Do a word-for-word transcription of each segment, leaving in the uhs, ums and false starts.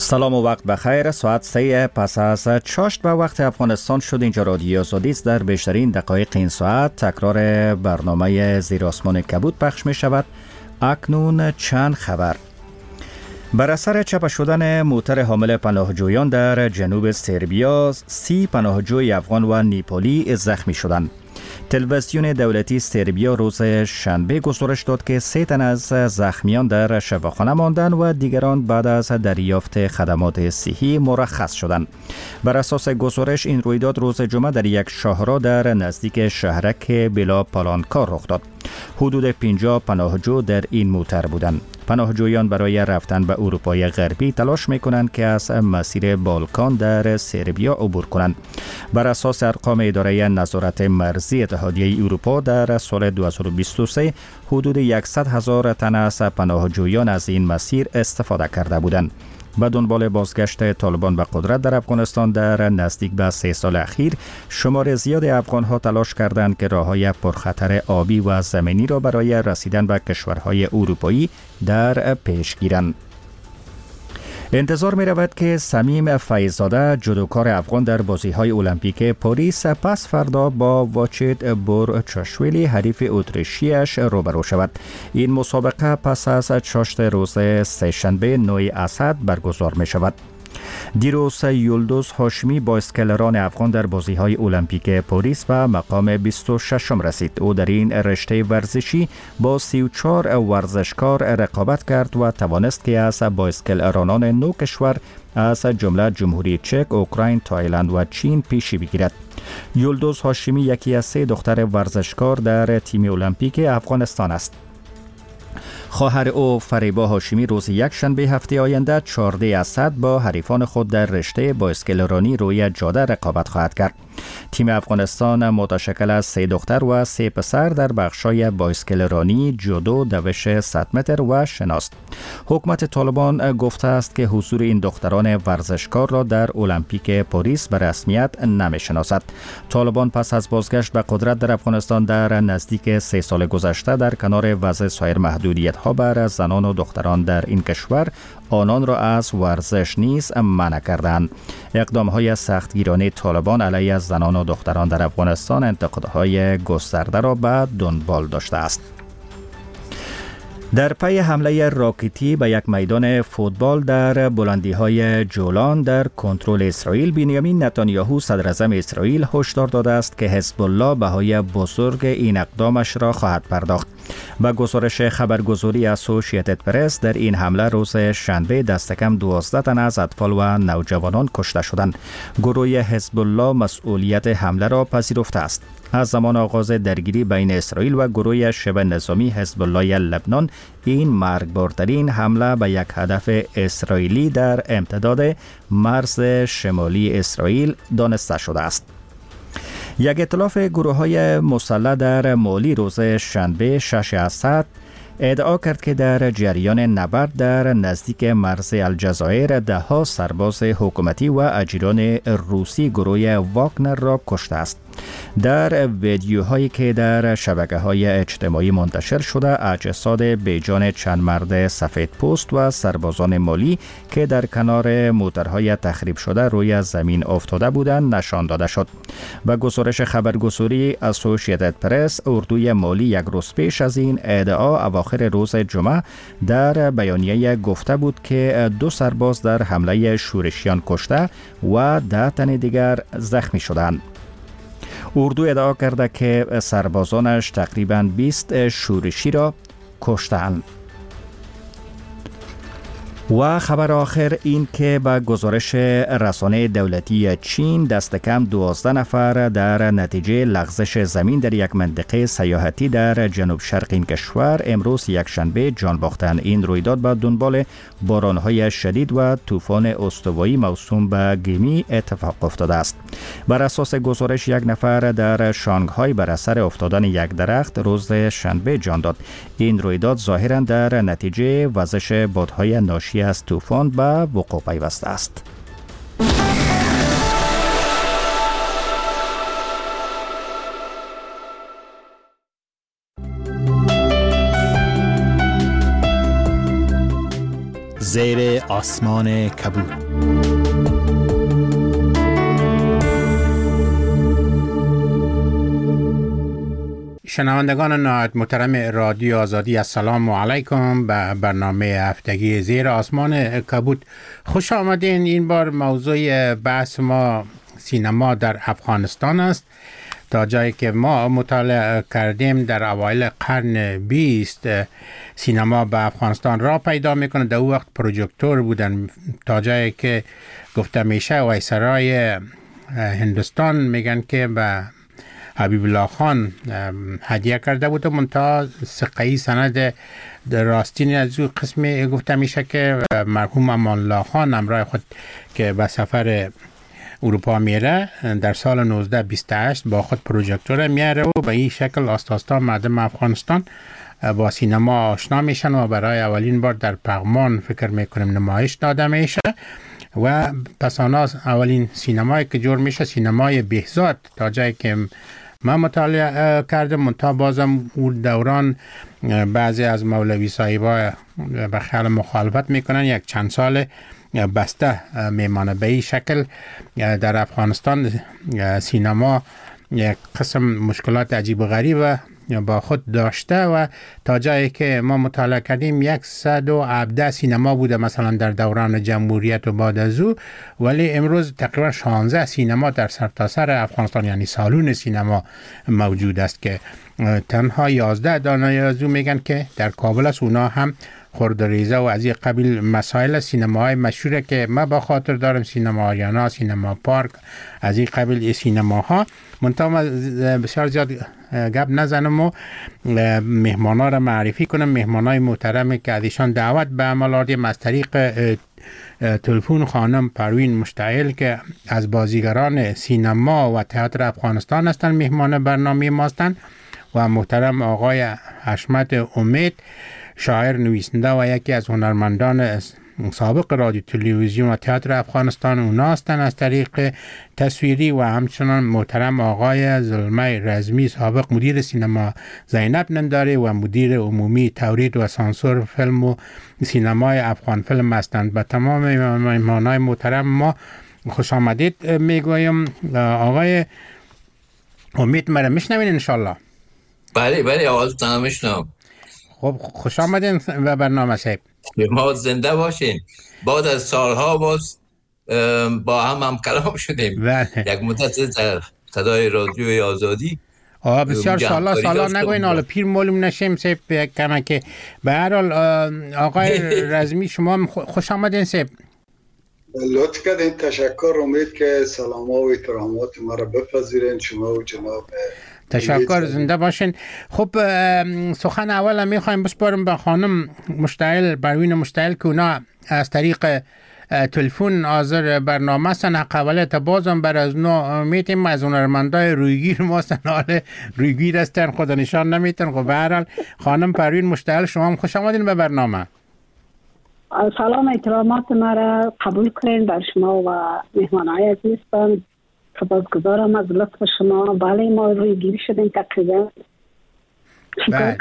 سلام و وقت بخیر. ساعت سه پس از چاشت به وقت افغانستان شد. اینجا رادیو آزادی است. در بیشترین دقایق این ساعت تکرار برنامه زیر آسمان کبود پخش می شود. اکنون چند خبر. بر اثر چپه شدن موتر حامل پناهجویان در جنوب سربیا، سی پناهجوی افغان و نیپالی زخمی شدند. تلویزیون دولتی سربیا روز شنبه گزارش داد که سه تن از زخمیان در شفاخانه ماندند و دیگران بعد از دریافت خدمات صحی مرخص شدند. بر اساس گزارش این رویداد روز جمعه در یک شاهراه در نزدیک شهرک بلا پالانکار رخ داد. حدود پنجاه پناهجو در این موتر بودند. پناهجویان برای رفتن به اروپای غربی تلاش می‌کنند که از مسیر بالکان در سربیا عبور کنند. بر اساس ارقام اداره نظارت مرزی اتحادیه اروپا در سال دو هزار و بیست و سه حدود صد هزار تن از پناهجویان از این مسیر استفاده کرده بودند. به دنبال بازگشت طالبان به قدرت در افغانستان در نزدیک به سه سال اخیر، شمار زیاد افغان‌ها تلاش کردند که راه‌های پرخطر آبی و زمینی را برای رسیدن به کشورهای اروپایی در پیش گیرند. انتظار می رود که صمیم فیض‌زاده، جودوکار افغان در بازی‌های المپیک پاریس، پس فردا با واچیت بورچاشویلی حریف اتریشیش روبرو شود. این مسابقه پس از چاشت روز سه‌شنبه نوی اسد برگزار می شود. دیروز یلدوز هاشمی با اسکلران افغان در بازی‌های المپیک پاریس به مقام بیست و ششم رسید. او در این رشته ورزشی با سی و چهار ورزشکار رقابت کرد و توانست که از با اسکلرانان نو کشور از جمله جمهوری چک، اوکراین، تایلند و چین پیشی بگیرد. یلدوز هاشمی یکی از سه دختر ورزشکار در تیم المپیک افغانستان است. خواهر او فریبا هاشمی روز یک شنبه هفته آینده چهارده اسد با حریفان خود در رشته با اسکلرانی روی جاده رقابت خواهد کرد. تیم افغانستان متشکل از سه دختر و سه پسر در بخشای با اسکلرانی، جودو، دوش صد متر و شناست. حکومت طالبان گفته است که حضور این دختران ورزشکار را در المپیک پاریس به رسمیت نمی‌شناسد. طالبان پس از بازگشت به قدرت در افغانستان در نزدیک سه سال گذشته در کنار وضع سایر محدودیت‌ها بر زنان و دختران در این کشور، آنان را از ورزش نیز منع کردند. اقدام‌های سختگیرانه طالبان علیه زنان و دختران در افغانستان انتقادهای گسترده را به دنبال داشته است. در پی حمله راکتی به یک میدان فوتبال در بلندی‌های جولان در کنترل اسرائیل، بنیامین نتانیاهو صدراعظم اسرائیل هشدار داده است که حزب الله بهای بزرگ این اقدامش را خواهد پرداخت. با گزارش خبرگزاری اسوسییتد پرس، در این حمله روز شنبه دست کم دوازده تن از اطفال و نوجوانان کشته شدند. گروه حزب الله مسئولیت حمله را پذیرفته است. از زمان آغاز درگیری بین اسرائیل و گروه شبه نظامی حزب الله لبنان، این مرگبارترین حمله به یک هدف اسرائیلی در امتداد مرز شمالی اسرائیل دانسته شده است. یک ائتلاف گروه‌های مسلح در مالی روز شنبه شش اسد ادعا کرد که در جریان نبرد در نزدیک مرز الجزایر ده ها سرباز حکومتی و اجیران روسی گروه واگنر را کشته است. در ویدیوهایی که در شبکه‌های اجتماعی منتشر شده، اجساد بیجان چند مرد سفید پوست و سربازان مالی که در کنار موترهای تخریب شده روی زمین افتاده بودند نشان داده شد. با گزارش خبرگزاری اسوسییتد پرس، اردوی مالی یک روز پیش از این ادعا اواخر روز جمعه در بیانیه گفته بود که دو سرباز در حمله شورشیان کشته و ده تن دیگر زخمی شدند. اردو ادعا کرده که سربازانش تقریباً بیست شورشی را کشتند. و خبر آخر این که با گزارش رسانه دولتی چین، دست کم دوازده نفر در نتیجه لغزش زمین در یک منطقه سیاحتی در جنوب شرق این کشور امروز یک شنبه جان باختند. این رویداد با دنبال بارانهای شدید و طوفان استوایی موسوم به گیمی اتفاق افتاده است. بر اساس گزارش یک نفر در شانگهای بر اثر افتادن یک درخت روز شنبه جان داد. این رویداد ظاهراً در نتیجه وزش بادهای ناشی از طوفان به وقوع پیوسته است. زیر آسمان کبود. شنوندگان نهایت محترم رادیو آزادی، السلام علیکم. به برنامه هفتگی زیر آسمان کبود خوش آمدین. این بار موضوع بحث ما سینما در افغانستان است. تا جایی که ما مطالعه کردیم در اوایل قرن بیست سینما به افغانستان را پیدا میکنه. در اون وقت پروژکتور بودن. تا جایی که گفته میشه وایسرای هندوستان میگن که به حبیب الله خان هدیه کرده بود و منتها سقهی سند راستین از او قسمی گفته میشه که مرحوم امان الله خان همراه خود که به سفر اروپا میره در سال نوزده بیست و هشت با خود پروژکتور میاره و به این شکل آستاستا مردم افغانستان با سینما آشنا میشن و برای اولین بار در پغمان فکر میکنیم نمایش داده میشه و پس آن اولین سینمایی که جور میشه سینمای بهزاد. تا جایی که من مطالعه کردم منتها بازم اون دوران بعضی از مولوی صاحبا به خیال مخالفت میکنن. یک چند سال بسته میمانه. به این شکل در افغانستان سینما یک قسم مشکلات عجیب و غریب با خود داشته و تا جایی که ما مطالعه کردیم صد و هفده سینما بوده مثلا در دوران جمهوریت و بعد از او، ولی امروز تقریبا شانزده سینما در سرتاسر افغانستان یعنی سالون سینما موجود است که تنها یازده دانه از او میگن که در کابل است. اونا هم خردریزه و از این قبیل مسائل سینماهای مشهوره که ما با خاطر دارم، سینما آریانا، سینما پارک، از این قبیل سینماها. منتها بسیار زیاد گپ نزنم و مهمانا را معرفی کنم. مهمانای محترمی که ازشان دعوت به عمل آوردیم از طریق تلفن خانم پروین مشتعل که از بازیگران سینما و تئاتر افغانستان هستند، مهمان برنامه ما هستند، و محترم آقای حشمت امید، شاعر نویسنده و یکی از هنرمندان سابق رادیو تلویزیون و تئاتر افغانستان اونا هستند از طریق تصویری، و همچنان محترم آقای زلمه رزمی، سابق مدیر سینما زینب ننداری و مدیر عمومی تولید و سانسور فیلم و سینمای افغان فیلم هستند. به تمام مهمانای محترم ما خوش آمدید میگویم. آقای امید مرا میشنوین انشالله؟ بله بله آوازتان میشنم. خب خوش آمدین به برنامه صاحب. ما زنده باشین. بعد از سالها باز با هم هم کلام شدیم. بله. یک مدت در صدای رادیوی آزادی. آه بسیار سالا سالا نگوین حالا پیر معلوم نشیم صاحب کمه که به هر حال. آقای رزمی شما خوش آمدین صاحب. لطف کردین، تشکر. امید که سلام و احترامات ما را بپذیرین شما و جناب. تشکر، زنده باشین. خب سخن اول میخوایم بسپارم به خانم مشتعل، پروین مشتعل، که اونا از طریق تلفن حاضر برنامه هستن. حق اولت بازم بر از نو میتیم از هنرمندای رویگیر ما هستن، حال رویگیر هستن خدا نشان نمیتن. خب به هر حال خانم پروین مشتعل شما هم خوش آمدین به برنامه. سلام، احترامات ما را قبول کنین بر شما و مهمانای عزیزتان. سپاسگزارم از لطف شما. بله ما روی گیری شدیم تقریبا. بله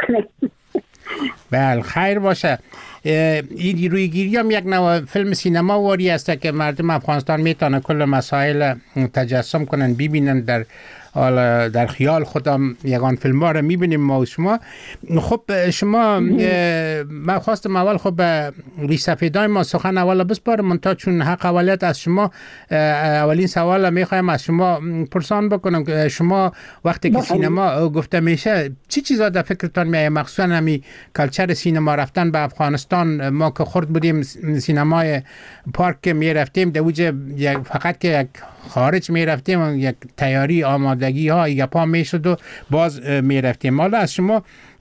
بله خیر باشه. این روی گیری هم یک نوع فیلم سینما واری است که مردم افغانستان میتونه کل مسائل تجسم کنن، ببینن در حالا در خیال خودم یگان فیلم ها رو میبینیم ما و شما. خب شما من خواستم اول خب ریش سفیدای ما سخن اول بسپارم، منتها چون حق اولیت از شما اولین سوال میخوایم از شما پرسان بکنم. شما وقتی که سینما گفته میشه چی چیزا در فکرتان میایه؟ مخصوصا همین کلچر سینما رفتن به افغانستان. ما که خرد بودیم سینمای پارک میرفتیم در وجه فقط که یک خارج میرفتیم، یک تیاری آمادگی ها یک پا میشد و باز میرفتیم. حالا از شما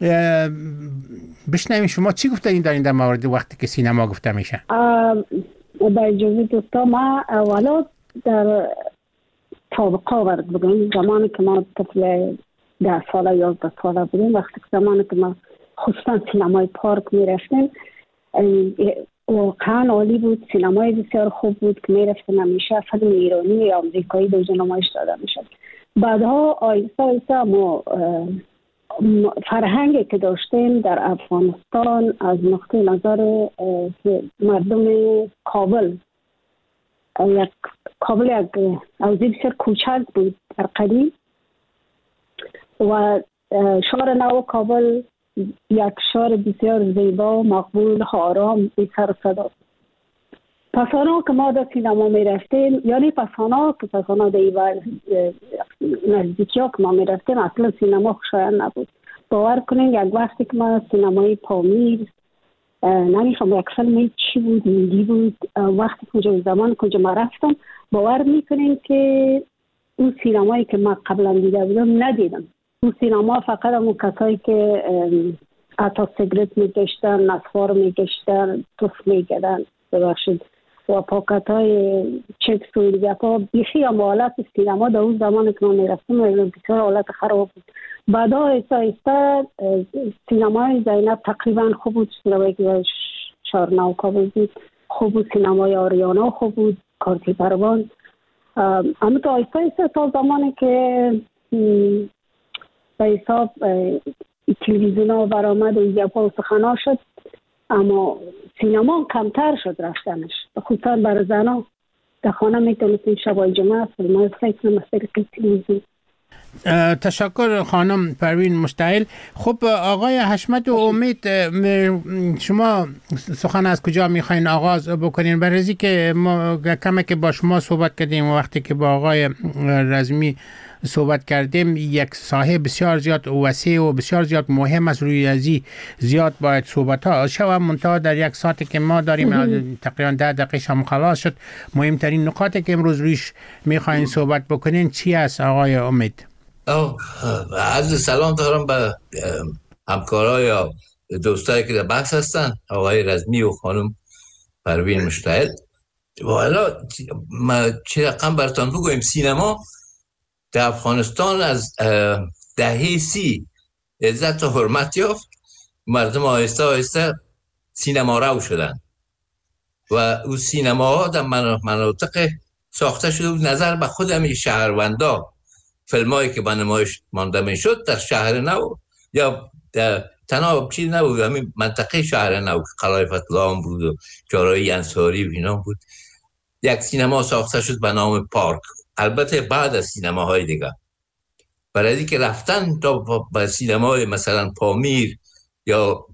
بشنویم شما چی گفته این در این در مورد وقتی که سینما گفته میشه. با اجازه دوستا ما اولا در سابقه ورد بگم، زمانی که ما طفل ده ساله یازده ساله بودیم، وقتی که زمانی که ما خصوصا سینمای پارک میرفتیم واقعا عالی بود. سینمای بسیار خوب بود که میرفتن همیشه فیلم ایرانی یا آمریکایی دوجه نمایش داده میشد. بعدها آیسته آیسته ما فرهنگی که داشتیم در افغانستان از نقطه نظر مردم کابل، یک کابل یک حوزه بسیار کوچک بود در قدیم و شهر نو کابل یک شهر بسیار زیبا و مقبول، آرام، بی سر و صدا. پسانا که ما در سینما می رفتیم، یعنی پسانا که پسانا در نزدیکی ها که ما می رفتیم اصلا سینما خوشایند نبود. باور کنین یک وقتی که ما سینمای پامیر نمیفهم یک فیلم چی بود، هندی بود، وقتی کجا زمان کجا ما رفتم باور میکنین که اون سینمایی که ما قبلا دیده بودم ندیدم. اون سینما فقط همون کسایی که اتا سیگرت میگشتن، نسوار میگشتن، توف میگدن ببخشید و پاکت های چکس و دیگه ها بیخی هم حالت سینما در اون زمان که ما میرفتم بسیار حالت خراب بود. بعدا ایستا ایستا سینمای زینب تقریبا خوب بود، سینمایی که شارناو کابل بود خوب بود، سینمای آریانا خوب بود، کارتی پروان. اما تا ایستا ایستا تا زمانی که به حساب تلویزیون ها برآمد و ایجاب ها و سخنا شد، اما سینما کمتر شد رفتنش، خصوصا برای زنها. در خانه میتونستیم شبای جمعه فیلم های فکر نمستر تلویزیون. تشکر خانم پروین مشتعل. خب آقای حشمت و امید، شما سخن از کجا میخواین آغاز بکنین؟ برای که ما کمی که با شما صحبت کردیم و وقتی که با آقای رزمی صحبت کردیم یک ساحه بسیار زیاد وسیع و بسیار زیاد مهم است، روی ازی زیاد باید صحبت ها شو. منتها در یک ساعتی که ما داریم تقریبا ده دقیقه هم خلاص شد. مهمترین نکاتی که امروز رویش میخواین صحبت بکنین چی است آقای امید؟ عرض سلام دارم به همکارای یا دوستایی که در بحث هستن، آقای رزمی و خانم پروین مشتعل. حالا ما چه رقم براتون بگویم، سینما در افغانستان از دهه سی عزت و حرمت یافت. مردم آهسته آهسته سینما رو شدن و او سینماها در مناطق ساخته شده بود نظر به خود همین شهروندا. فیلمایی که به نمایش مانده می شد در شهر نو یا در تنها چیز نبود، همین منطقه شهر نو که قلعه فتلام بود و چهارراه انصاری و اینا بود. یک سینما ساخته شد به نام پارک، البته بعد از سینماهای دیگه. برای اینکه رفتن تا به سینمای مثلا پامیر یا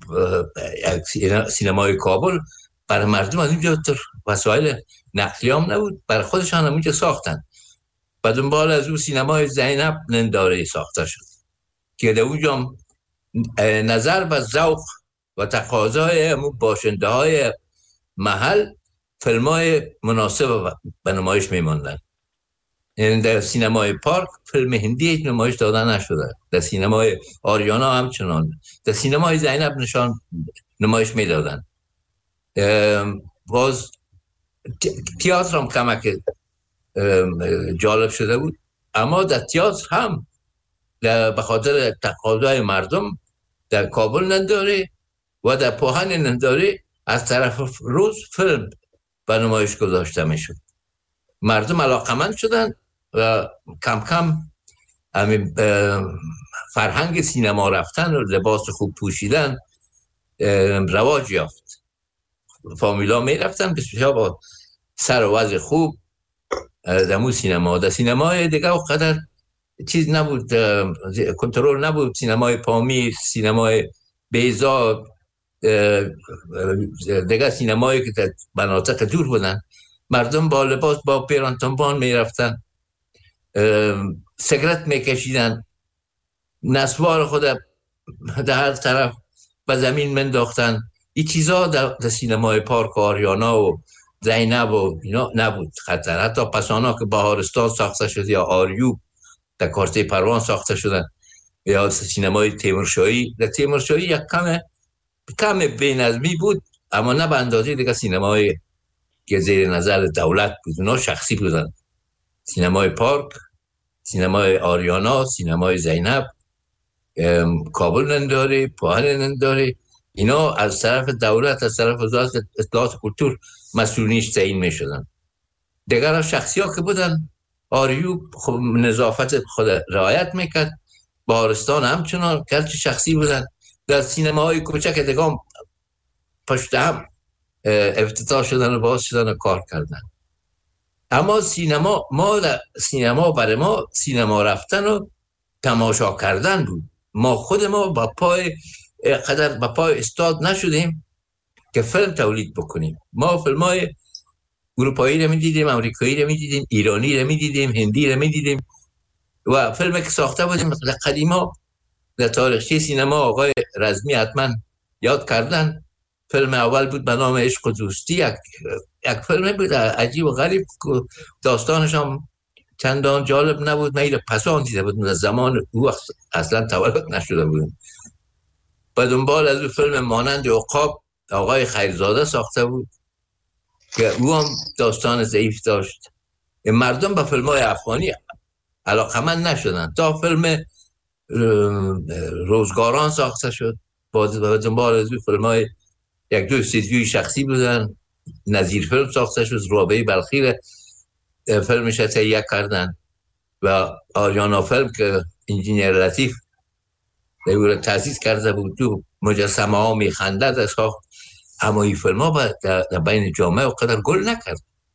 سینمای کابل برای مردم از اینجا تر وسایل نقلی هم نبود، برای خودشان هم اینجا ساختن. و دنبال از اون سینمای زینب ننداره ساخته شد که در اونجا نظر به ذوق و تقاضای همون باشنده های محل فیلمای مناسب به نمایش میماندن. یعنی در سینمای پارک فیلم هندی هیچ نمایش دادن نشده، در سینمای آریانا همچنان، در سینمای زینب نشان نمایش میدادن. باز تئاتر هم کمک جالب شده بود، اما در تئاتر هم به خاطر تقاضای مردم در کابل ننداره و در پوهن ننداره از طرف روز فیلم به نمایش گذاشته میشد. مردم علاقمند شدن و کم کم همین فرهنگ سینما رفتن و لباس خوب پوشیدن رواج یافت. فامیلا می رفتن بسیار با سر و وضع خوب دمو سینما. در سینمای دیگه وقدر چیز نبود، کنترل نبود. سینمای پامیر، سینمای بیزا، دیگه سینمایی که در مناطق دور بودن، مردم با لباس با پیرانتنبان می رفتن، سیگرت می کشیدن، نسوار خود در هر طرف به زمین منداختن. این چیزا در سینمای پارک و آریانا و زینب و اینا نبود خطر. حتی پسانا که بهارستان ساخته شد یا آریوب در کارته پروان ساخته شدن یا سینمای تیمورشاهی، در تیمورشاهی یک کم کم بی‌نظمی بود، اما نه به اندازه دیگه سینمای که زیر نظر دولت بود، اونا شخصی بودن. سینمای پارک، سینمای آریانا، سینمای زینب، کابل ننداره، پوهن ننداره، اینا از طرف دولت، از طرف وزارت اطلاعات و کلتور مسئولینش تعیین می شدن. دیگر شخصی ها که بودن، آریوب خب نظافت خود رعایت میکرد، بهارستان همچنان گرچه شخصی بودن. در سینماهای کوچک دگام پشت هم افتتاح شدن و باز شدن و کار کردن. اما سینما ما در سینما برای ما سینما رفتن و تماشا کردن بود. ما خود ما با پای قدر با پای استاد نشدیم که فیلم تولید بکنیم. ما فیلمای اروپایی رو می‌دیدیم، آمریکایی رو می‌دیدیم، ایرانی رو می‌دیدیم، هندی رو می‌دیدیم و فیلمی که ساخته بودیم مثلا قدیما در تاریخچه سینما آقای رزمی حتما یاد کردن. فیلم اول بود به نام عشق و دوستی، یک یک فیلم بود عجیب و غریب، داستانش هم چندان جالب نبود. من اینو پسان دیده بودم، در زمان او وقت اصلا تولد نشده بودم. و دنبال از اون فیلم مانند عقاب آقای خیرزاده ساخته بود که او هم داستان ضعیف داشت. مردم به فیلم های افغانی علاقمند نشدن تا فیلم روزگاران ساخته شد. با دنبال از اون فیلم های یک دو استودیوی شخصی بودن. نظیر فیلم ساخته شد، رابعه بلخی فیلمش تهیه کردن و آریانا فیلم که انجینیر لطیف رو تأسیس کرده بود تو مجسمه ها میخنده در ساخت. اما این فیلم ها در بین جامعه و قدر گل نکرد.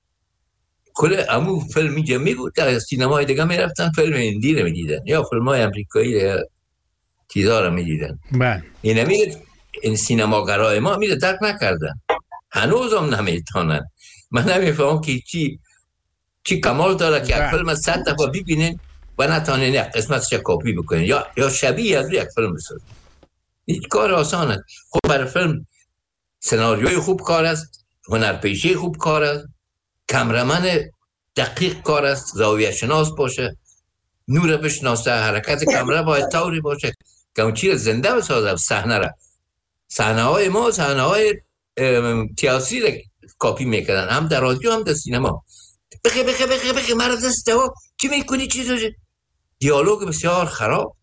کل امو فیلمی جمعی بود. در سینمای دیگه میرفتن فیلم هندی رو میدیدن یا فیلم های امریکایی چیزا رو میدیدن. این امیر این سینماگرای ما میره درک نکردن، هنوز هم نمیتونن. من نمیفهم که چی چی کمال داره که یک فیلم از صد دفعه ببینین و نتونین یک قسمتش کپی بکنین یا یا شبیه از یک فیلم بسازین. این کار آسانه. خب برای فیلم سناریوی خوب کار است، هنرپیشه خوب کار است، کامرمن دقیق کار است، زاویه شناس باشه، نور بشناسه، حرکت کامera باید طوری باشه که اون چیز زنده بسازه. صحنه را صحنه های ما صحنه های تئاتری را کپی میکردن، هم در رادیو هم در سینما. بخی بخی بخی بخی مرد دست دوا چی میکنی چی دوشه؟ دیالوگ بسیار خراب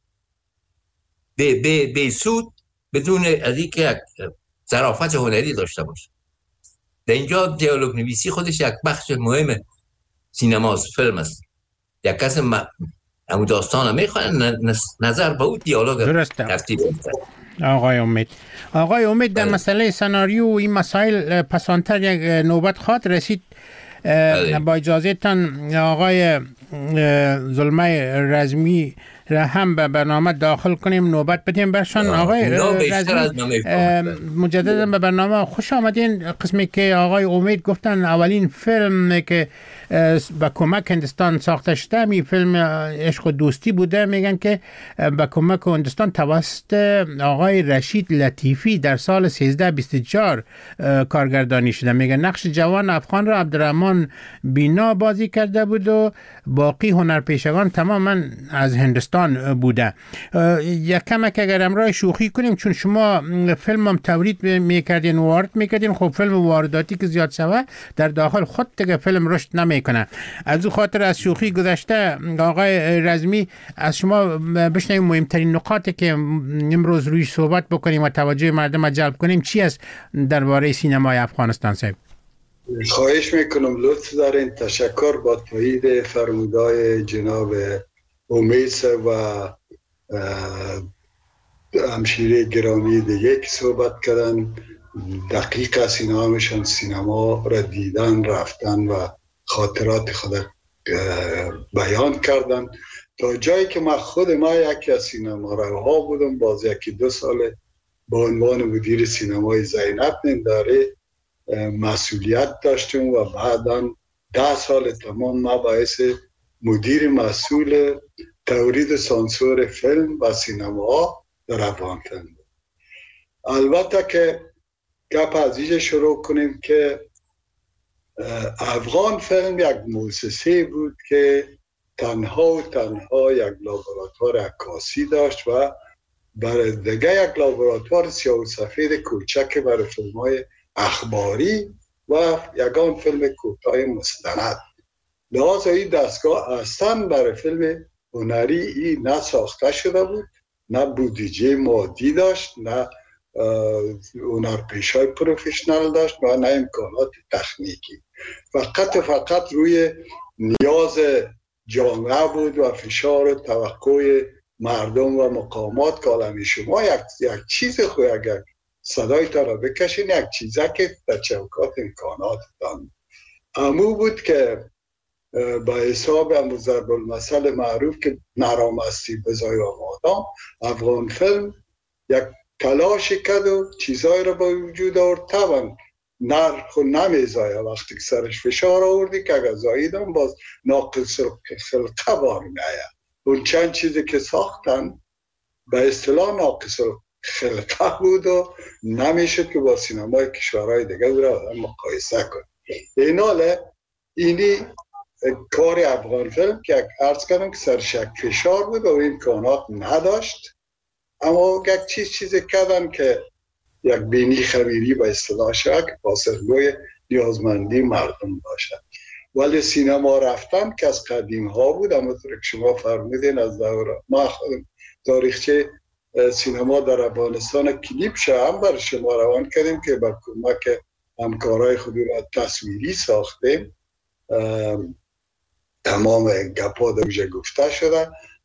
به به به سود بدون از اینکه ظرافت هنری داشته باشه. در اینجا دیالوگ نویسی خودش یک بخش مهم سینماست، فیلم است. یک کس م... همون داستان رو میخواه نظر به اون دیالوگ ترتیب میده. آقای امید آقای امید در مسئله سناریو و این مسائل پسانتر یک نوبت خواهد رسید. با اجازه تان آقای ظلمه رزمی را هم به برنامه داخل کنیم، نوبت بدیم برشان. آقای رزمی مجددا به برنامه خوش آمدین. قسمی که آقای امید گفتن اولین فیلم که با کمک هندستان ساخته شده می فیلم عشق و دوستی بوده. میگن که با کمک هندستان توسط آقای رشید لطیفی در سال سیزده بیست و چهار کارگردانی شده. میگن نقش جوان افغان را عبدالرحمن بینا بازی کرده بود و باقی هنرپیشگان تماما از هندستان بوده. یک کمک اگر امرای شوخی کنیم، چون شما فیلم هم تولید میکردین و وارد میکردین، خب فیلم وارداتی که زیاد شوه در داخل خود دیگه فیلم رشد نمیکنه. از او خاطر از شوخی گذشته آقای رزمی از شما بشنویم مهمترین نکاتی که امروز رویش صحبت بکنیم و توجه مردم جلب کنیم چی است درباره سینمای افغانستان صاحب؟ خواهش میکنم لطف دارین. تشکر با تایید فرمودهای جناب امید و همشیره گرامی دیگه که صحبت کردن. دقیق است اینا همشان سینما را دیدن رفتن و خاطرات خود بیان کردن. تا جایی که من خود ما یکی از سینما روها بودم، باز یکی دو سال با عنوان مدیر سینمای زینب ننداره مسئولیت داشتم و بعدا ده سال تمام ما باعث مدیر مسئول تولید سانسور فیلم و سینما در افغانستان. البته که گپ از اینجا شروع کنیم که افغان فیلم یک مؤسسه بود که تنها و تنها یک لابراتوار عکاسی داشت و برای دیگه یک لابراتوار سیاه و سفید کوچک برای فیلم‌های اخباری و یگان فیلم کوتاه مستند. لحاظا این دستگاه اصلا برای فیلم هنری ای نه ساخته شده بود، نه بودجه مادی داشت، نه هنرپیشه‌های پروفشنال داشت و نه امکانات تکنیکی. فقط فقط روی نیاز جامعه بود و فشار و توقع مردم و مقامات کالمی شما یک, یک چیز خوی اگر صدای تا را بکشین، یک چیزه که در چوکات امکاناتتان امو بود که به حساب امو ضرب المثل معروف که نرامستی بزای و مادام، افغان فیلم یک تلاش کرد و چیزای را به وجود آورد. طبعا نرخ و نمیزایه وقتی که سرش فشار آوردی که اگر زاییدم باز ناقص خلقه بار میآید. اون چند چیزی که ساختن به اصطلاح ناقص خلقه بود و نمیشد که با سینمای کشورهای دیگه را مقایسه کنه. این حاله اینی کار افغان فیلم که عرض کردم که سرش یک فشار بود و امکانات نداشت، اما یک چیز چیزی کردن که یک بینی خمیری به اصطلاح شد که پاسخگوی نیازمندی مردم باشد. ولی سینما رفتن که از قدیم ها بود، اما طور که شما فرمودین از دور ما خودم تاریخچه سینما در افغانستان کلیپ هم بر شما روان کردیم که با کمک همکارای خود را تصویری ساختیم. تمام گپا دوجه گفته شده.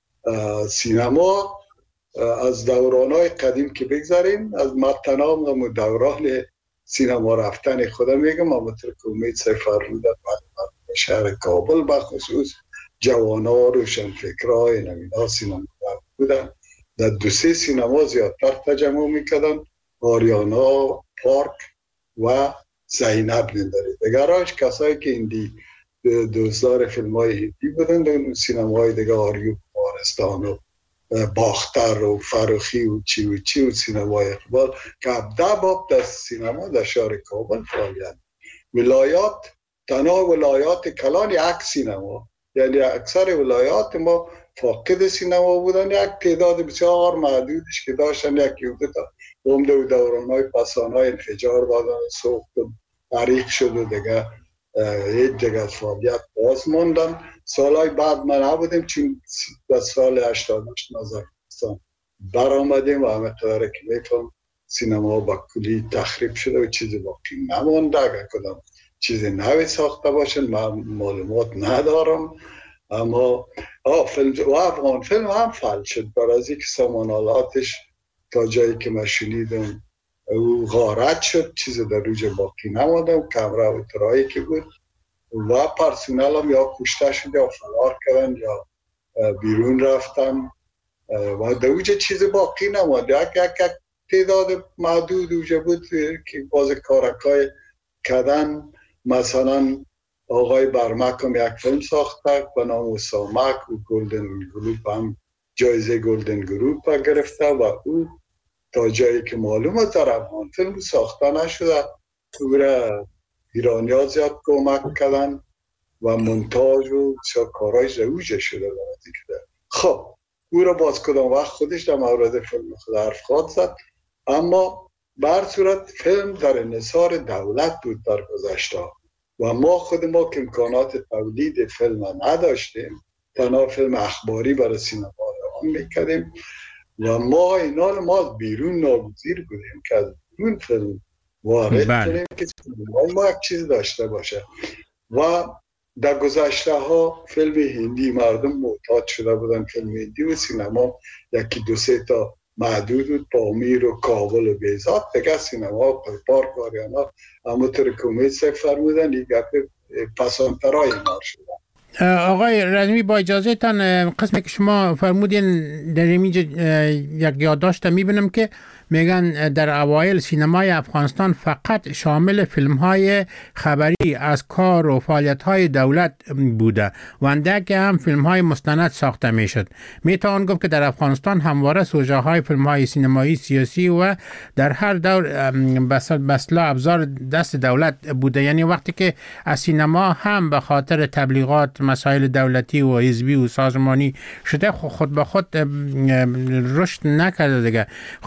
سینما از دورانهای قدیم که بگذاریم، از متنام و دوران سینما رفتن خودم میگم، اما طور که امید سفر رو در شهر کابل بخصوص جوانا روشنفکرهای نمینا سینما بودن. در دو سه سینما زیادتر تجمع میکردن، آریانا، پارک و زینب نداره. دگراش کسایی که ایندی دوزدار فیلم های هندی بودن در سینماهای دیگه آریو بارستان و باختر و فروخی و چی و چی و سینمای اقبال که ده باب در سینما در شهر کابل فعالیت. ولایات تنها ولایات کلان یک سینما، یعنی اکثر ولایات ما فاقد سینما بودن. یک تعداد بسیار محدودش که داشتن یکی بوده تا عمده و دورانهای پسانهای انفجار دادن سوخت و عریق شد و دیگه هیچ دیگه فعالیت باز موندن. سالهای بعد ما نبودیم چون در سال هشتاد نازرستان بر آمدیم و همه قدره که میفهم سینما با کلی تخریب شده و چیزی باقی نمونده. اگر کدام چیزی نوی ساخته باشن من معلومات ندارم، اما فیلم و افغان فیلم هم فعال شد برای که سامانالاتش تا جایی که من شنیدم او غارت شد، چیزی در روج باقی نموندم. کمره و ترایی که بود و پرسونل هم یا کشته شد یا فرار کردن یا بیرون رفتن و در اوجه چیز باقی نموند. یک یک تعداد محدود اوجه بود که باز کارکای کردن. مثلا آقای برمک هم یک فیلم ساخته به نام سامک و گلدن گروپ هم جایزه گلدن گروپ گرفته و او تا جایی که معلومه در افغان فیلم ساخته نشده. او را ایرانی ها زیاد کمک کردن و منتاج و کارایش روژه شده برای که. خب او را باز کدام وقت خودش در مورد فیلم خود حرف خواهد زد، اما بر صورت فیلم در انحصار دولت بود در گذشته و ما خود ما که امکانات تولید فیلم نداشتیم، تنها فیلم اخباری برای سینما روان میکردیم و ما اینا ما بیرون ناگزیر بودیم که از بیرون فیلم وارد کنیم که ما یک چیز داشته باشه. و در گذشته ها فیلم هندی مردم معتاد شده بودن، فیلم هندی و سینما یکی دو سه تا محدود بود، پامیر و کابل و بیزاد دیگه سینما پارک و آریانا اما طور که امید سه فرمودن یک گفت پسانترهای مار شدن. آقای رزمی با اجازه تان قسمی که شما فرمودین در اینجا یک یادداشت میبینم که میگن در اوایل سینمای افغانستان فقط شامل فیلم های خبری از کار و فعالیت های دولت بوده و اندک هم فیلم های مستند ساخته میشد. میتوان گفت که در افغانستان همواره سوژه های فیلم های سینمایی سیاسی و در هر دور بسلا ابزار دست دولت بوده. یعنی وقتی که از سینما هم به خاطر تبلیغات مسائل دولتی و حزبی و سازمانی شده خود به خود رشد نکرده دیگه. خب به هر حال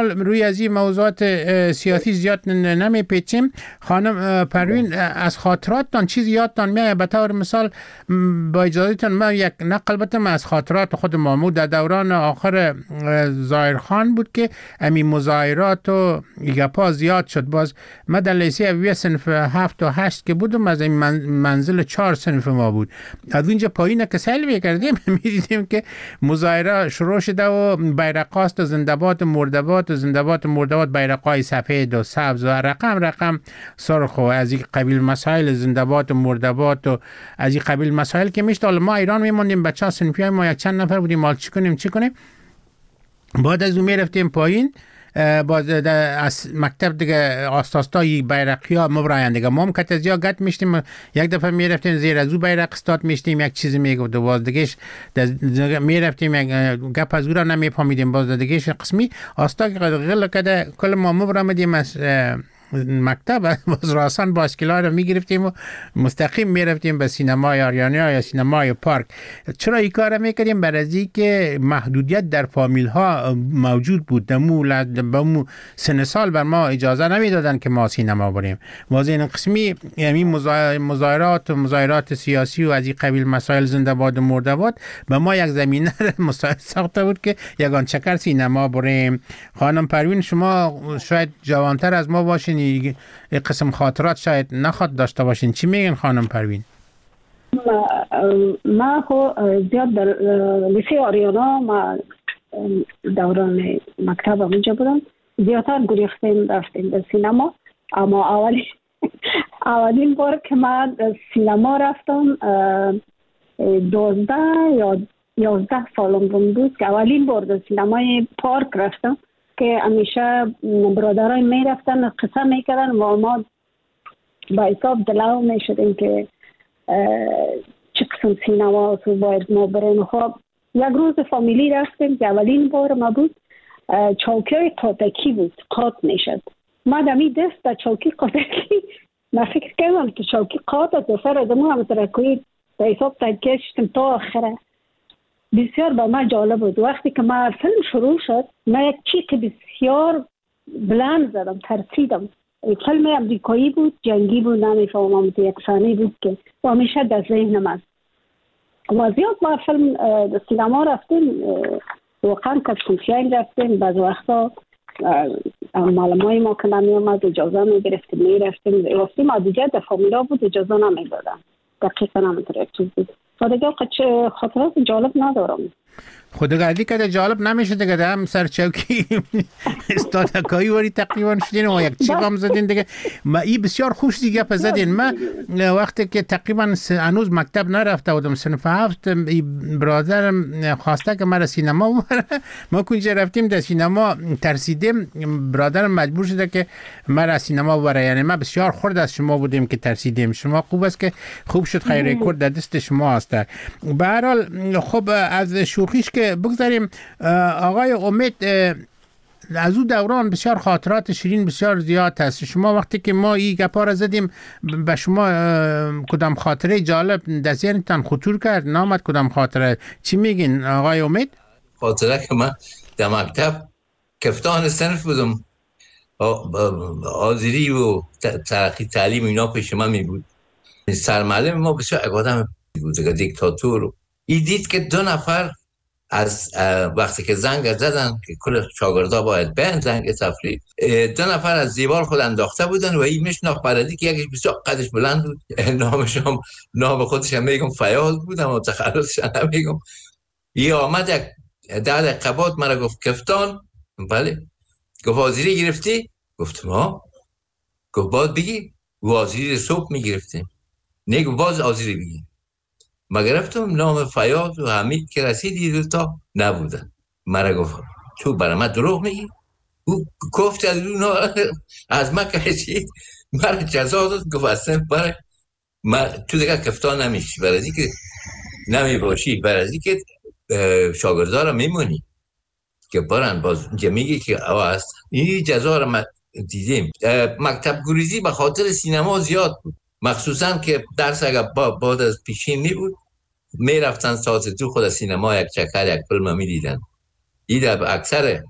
حال روی از این موضوعات سیاسی زیاد نمی پیچیم. خانم پروین، از خاطراتتان چیزی یادتان میاد؟ به طور مثال با اجازهتان من یک نقل بتم از خاطرات خود مامو در دوران آخر ظاهرخان بود که امی مظاهرات و گپا زیاد شد. باز من در لیسه اویه صنف هفت و هشت که بودم، از این منزل چهار صنف ما بود، از اینجا پایین که سلوی کردیم میدیدیم که مظاهره شروع شده و بیرقاست و زنده‌باد مرده‌باد و زنده‌باد مرده‌باد، بیرقای سفید و سبز و رقم رقم سرخ و از این قبیل مسائل زنده‌باد مرده‌باد و از این قبیل مسائل که میشت. ما ایران میموندیم، بچه‌ها صنفی های ما یک چند نفر بودیم، مال چی کنیم چی کنیم. بعد از اون میرفتیم پایین، باز از مکتب دیگه استادای بیرقیا مبراین دیگه ما هم کتزیا گت میشتیم، یک دفعه میرفتیم زیر از او بیرق استاد میشتیم، یک چیزی میگفت و باز دیگهش میرفتیم یک گپ از او را نمیفهمیدیم، باز دیگهش قسمی استاد غل کده کل ما مبرامدیم از مکتب باز راسان باسکلا رو میگرفتیم و مستقیم میرفتیم به سینمای آریانیا یا سینمای پارک. چرا این کار میکردیم؟ برای که محدودیت در فامیل ها موجود بود، دمو لدمو سن سال بر ما اجازه نمیدادن که ما سینما بریم. باز این قسمی یعنی مظاهرات و مظاهرات سیاسی و از این قبیل مسائل زنده باد و مرده باد به ما یک زمینه مساعد ساخته بود که یگان چکر سینما بریم. خانم پروین، شما شاید جوانتر از ما باشین، این قسم خاطرات شاید نخواد داشته باشین، چی میگن خانم پروین؟ ما خو زیاد در لیسه آریانا ما دوران مکتب اونجا بودم، زیادتر گریختیم رفتیم به سینما. اما اولین اولین بار که من سینما رفتم دوازده یا یازده سالم بود که اولین بار در سینمای پارک رفتم که همیشه برادرای می رفتن قصه می کردن و ما با حساب دلاو می شدیم که چه قسم سینما و باید ما بریم. خب یک روز فامیلی رفتیم که اولین بار ما بود، چوکی های قاتکی بود، قات می شد. ما دمی دست در چوکی قاتکی ما فکر کردم که چوکی قات است، سر ادمو هم ترکوی با حساب تکشتم تا آخره. بسیار با ما جالب بود. وقتی که ما فیلم شروع شد من یک چیک بسیار بلند زدم، ترسیدم. فیلم امریکایی بود، جنگی بود، نمیفهمم، یک صحنه بود که همیشه در ذهنم است. و زیاد ما فیلم سینما رفتیم، واقعا که سنفیان رفتیم، بعض وقتا معلمای ما که نمی آمد اجازه می گرفتیم می رفتیم رفتیم ما دیگه در فامیلا بود اجازه نمی دادن، دقیقا نمیتونه یک چیز بود. و دیگه خاطرات جالب ندارم. خودگردی که جالب نمیشه دیگه، هم سر چوکی استادکایی وری تقریبا شدین و یک چیب هم زدین دیگه. ما ای بسیار خوش دیگه پس زدین. ما وقتی که تقریبا هنوز مکتب نرفته بودم صنف هفت، برادرم خواسته که مرا سینما ببره، ما کنجا رفتیم در سینما ترسیدیم، برادرم مجبور شده که مرا سینما ببره. یعنی ما بسیار خرد از شما بودیم که ترسیدیم. شما خوب است که خوب شد خیر رکورد در دست شما است. به هر حال خب از شوخیش که بگذاریم، آقای امید از اون دوران بسیار خاطرات شیرین بسیار زیاد هست. شما وقتی که ما این گپا را زدیم به شما کدام خاطره جالب در ذهنتان خطور کرد؟ نامد کدام خاطره؟ چی میگین آقای امید؟ خاطره که من در مکتب کفتان صنف بودم، آذری و ترقی تعلیم اینا پیش من می بود. سرمعلم ما بسیار آدم بود، دیکتاتور. ای دید که دو نفر از وقتی که زنگ زدن که کل شاگردا باید بین زنگ تفریح، دو نفر از دیوار خود انداخته بودن و این میشناخت پردی که یکیش بسیار قدش بلند بود، نامش هم نام خودش هم میگم فیاض بود اما تخلصش هم میگم. یه آمد یک ده دقیقه بعد مرا گفت کفتان. بله. گفت آذری گرفتی؟ گفتم ها. گفت باید بگی و آذری صبح میگرفتیم. نه گفت باز آذری بگی. ما گرفتم نام فیاض و حمید که رسیدی دوتا نبودن. مرا گفت تو برای من دروغ میگی؟ او گفت از اون از من کشید، مرا جزا داد. گفت اصلا برای تو دیگه کفتان نمیشی، برای که نمی باشی، برای که شاگردها را میمونی که برن. باز اینجا میگی که او هست. این جزا را ما دیدیم. مکتب گریزی به خاطر سینما زیاد بود، مخصوصا که درس اگر بعد از پیشین می بود میرفتن ساعت دو خود سینما یک چکر یک فیلم می دیدن. این در اکثر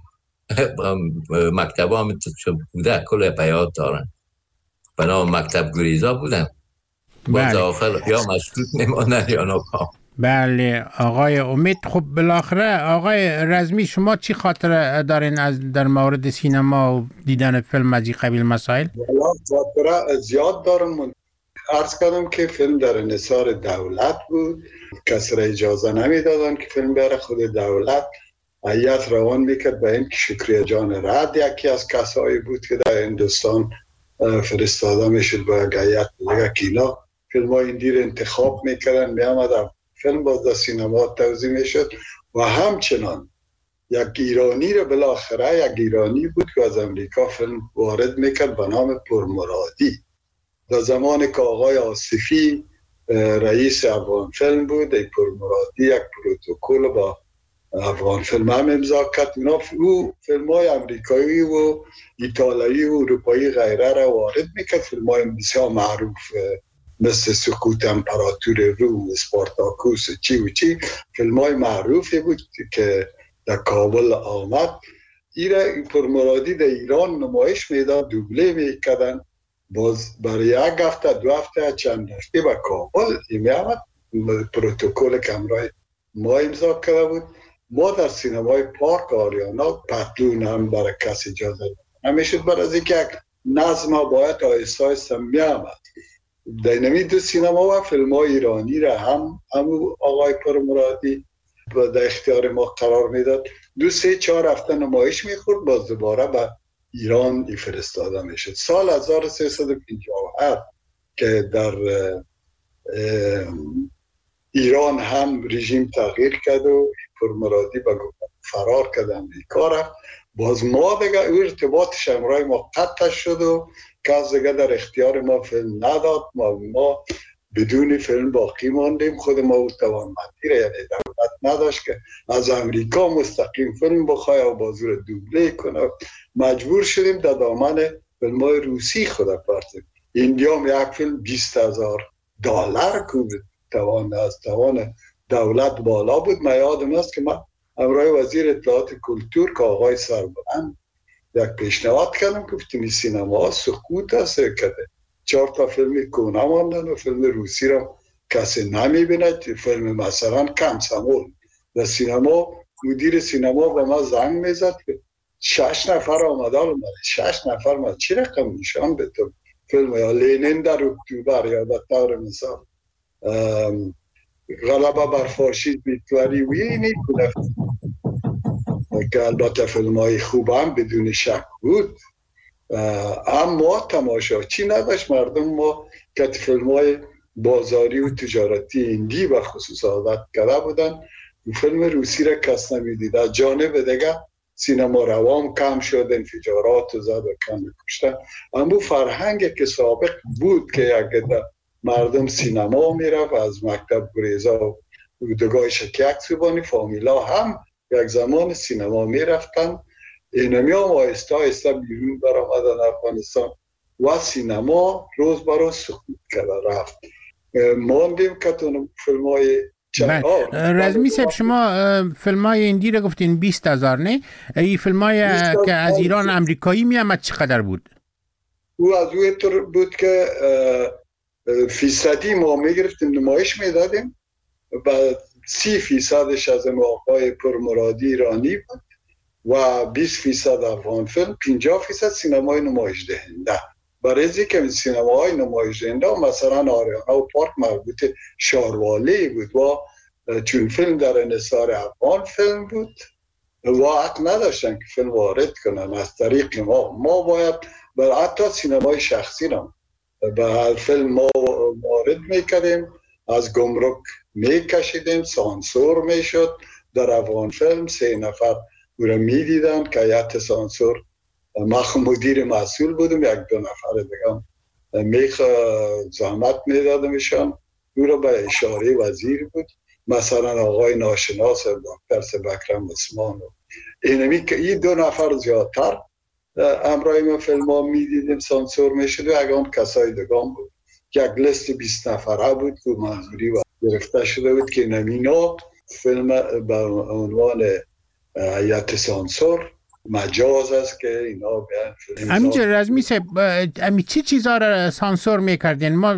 مکتب هم بوده کل بیات دارن به نام مکتب گریزا بودن. باز آخر یا مشروط میمانن یا ناکام. بله آقای امید. خب بالاخره آقای رزمی شما چی خاطره دارین از در مورد سینما و دیدن فیلم از این قبیل مسائل؟ والا خاطره زیاد دارم. عرض کردم که فیلم در انحصار دولت بود، کسی را اجازه نمیدادن که فیلم بره. خود دولت هیئت روان میکرد به این که شکریه جان رد یکی از کسایی بود که در هندوستان فرستاده میشد با یک هیئت دیگه که اینا فیلم های این دیر انتخاب میکردن میامدن فیلم باز در سینما توزیع میشد. و همچنان یک ایرانی رو بالاخره یک ایرانی بود که از امریکا فیلم وارد میکرد به نام پرمرادی. در زمان که آقای آصفی رئیس افغان فیلم بود، ای پرمرادی یک پروتکل با افغان فیلم هم امضا کرد. او فیلم های امریکایی و ایتالیایی و اروپایی غیره را وارد میکرد. فیلم های بسیار معروف مثل سقوط امپراتور روم، اسپارتاکوس چی و چی، فیلم های معروفی بود که در کابل آمد. ایره پرمرادی در ایران نمایش میداد، دوبله میکردن. باز برای یک هفته دو هفته چند هفته به کابل میامد. پروتکل کمرای ما امضا کرده بود. ما در سینمای پارک آریانا پتلون هم برای کسی اجازه نمیشد، برای از اینکه یک نظم باید آیسته آیسته میامد. در نمی دو سینما و فیلم های ایرانی را هم همون آقای پرمرادی در اختیار ما قرار میداد. دو سه چهار هفته نمایش میخورد، باز دوباره به ایران فرستاده میشد. سال هزار و سیصد و پنجاه و هفت که در ایران هم رژیم تغییر کرد و پرمرادی به فرار کرد امریکا رفت. باز ما دیگه ارتباطش همراه ما قطع شد و کس دیگه در اختیار ما فیلم نداد. ما, ما بدون فیلم باقی ماندیم. خود ما او توانمندی را یعنی دولت نداشت که از امریکا مستقیم فیلم بخواه و بازور دوبله کنه. مجبور شدیم در دامن فیلم های روسی خود پرتیم. اندیام یک فیلم بیست هزار دلار بود، توان از توان دولت بالا بود. من یادم است که من همراه وزیر اطلاعات کلتور که آقای سربلند یک پیشنهاد کردم، گفتم این سینما سقوط است کرده، چهار تا فیلم کهنه ماندن و فیلم روسی را کسی نمیبیند. فیلم مثلا کمسمول در سینما مدیر سینما به ما زنگ میزد که شش نفر آمدن. شش نفر ما چی رقم نشان بتون فیلم یا لینین در اکتبر یا به طور مثال غلبه بر فاشیسم هیتلری و اینی کنه که البته فیلم های خوب هم بدون شک بود. اما تماشاچی نداشت. مردم ما که فیلم های بازاری و تجارتی هندی و خصوص عادت کرده بودن، فیلم روسی را کس نمیدید. از جانب دیگه سینما روام کم شد، انفجارات و زد و کم کشتن. اما فرهنگ که سابق بود که یک مردم سینما میرفت، از مکتب گریزا و اردوگاه شکیک سوبانی فامیلا هم یک زمان سینما میرفتن. اینمی هم آیسته آیسته بیرون برآمدن افغانستان و سینما روز به روز سقوط کرده رفت. ماندیم که تو فیلم های چند رزمی صاحب شما فیلم های ایندی رو گفتین بیست هزار نه؟ این فیلم های که از ایران امریکایی می آمد چقدر بود؟ او از اوی طور بود که فیصدی ما می گرفتیم نمایش می دادیم و سی فیصدش از آقای پرمرادی ایرانی بود و بیست فیصد افغان فیلم، پنجاه فیصد سینمای نمایش دهنده. برای از که سینماهای نمایش دهنده مثلا آریانا و پارک مربوط شاروالی بود و چون فیلم در انحصار افغان فیلم بود و حق نداشتن که فیلم وارد کنن از طریق ما. ما باید بر حتی سینمای شخصی را به هر فیلم ما وارد میکردیم، از گمرک میکشیدیم، سانسور میشد. در افغان فیلم سه نفر او را میدیدن که هیئت سانسور، من مدیر مسئول بودم، یک دو نفر دیگه میخ زحمت میدادمشان. او را به اشاره وزیر بود، مثلا آقای ناشناس دکتر سبکرم عثمان. اینمی که این دو نفر زیادتر امرای ما فیلم ها میدیدیم سانسور میشد و اگه کسای دگان بود که یک لیست بیست نفره بود که منظوری و گرفته شده بود که نمینا فیلم به عنوان هیئت سانسور مجاز است که اینا بیان. همینجا رزمی صاحب امی چی چیزها را سانسور میکردین؟ ما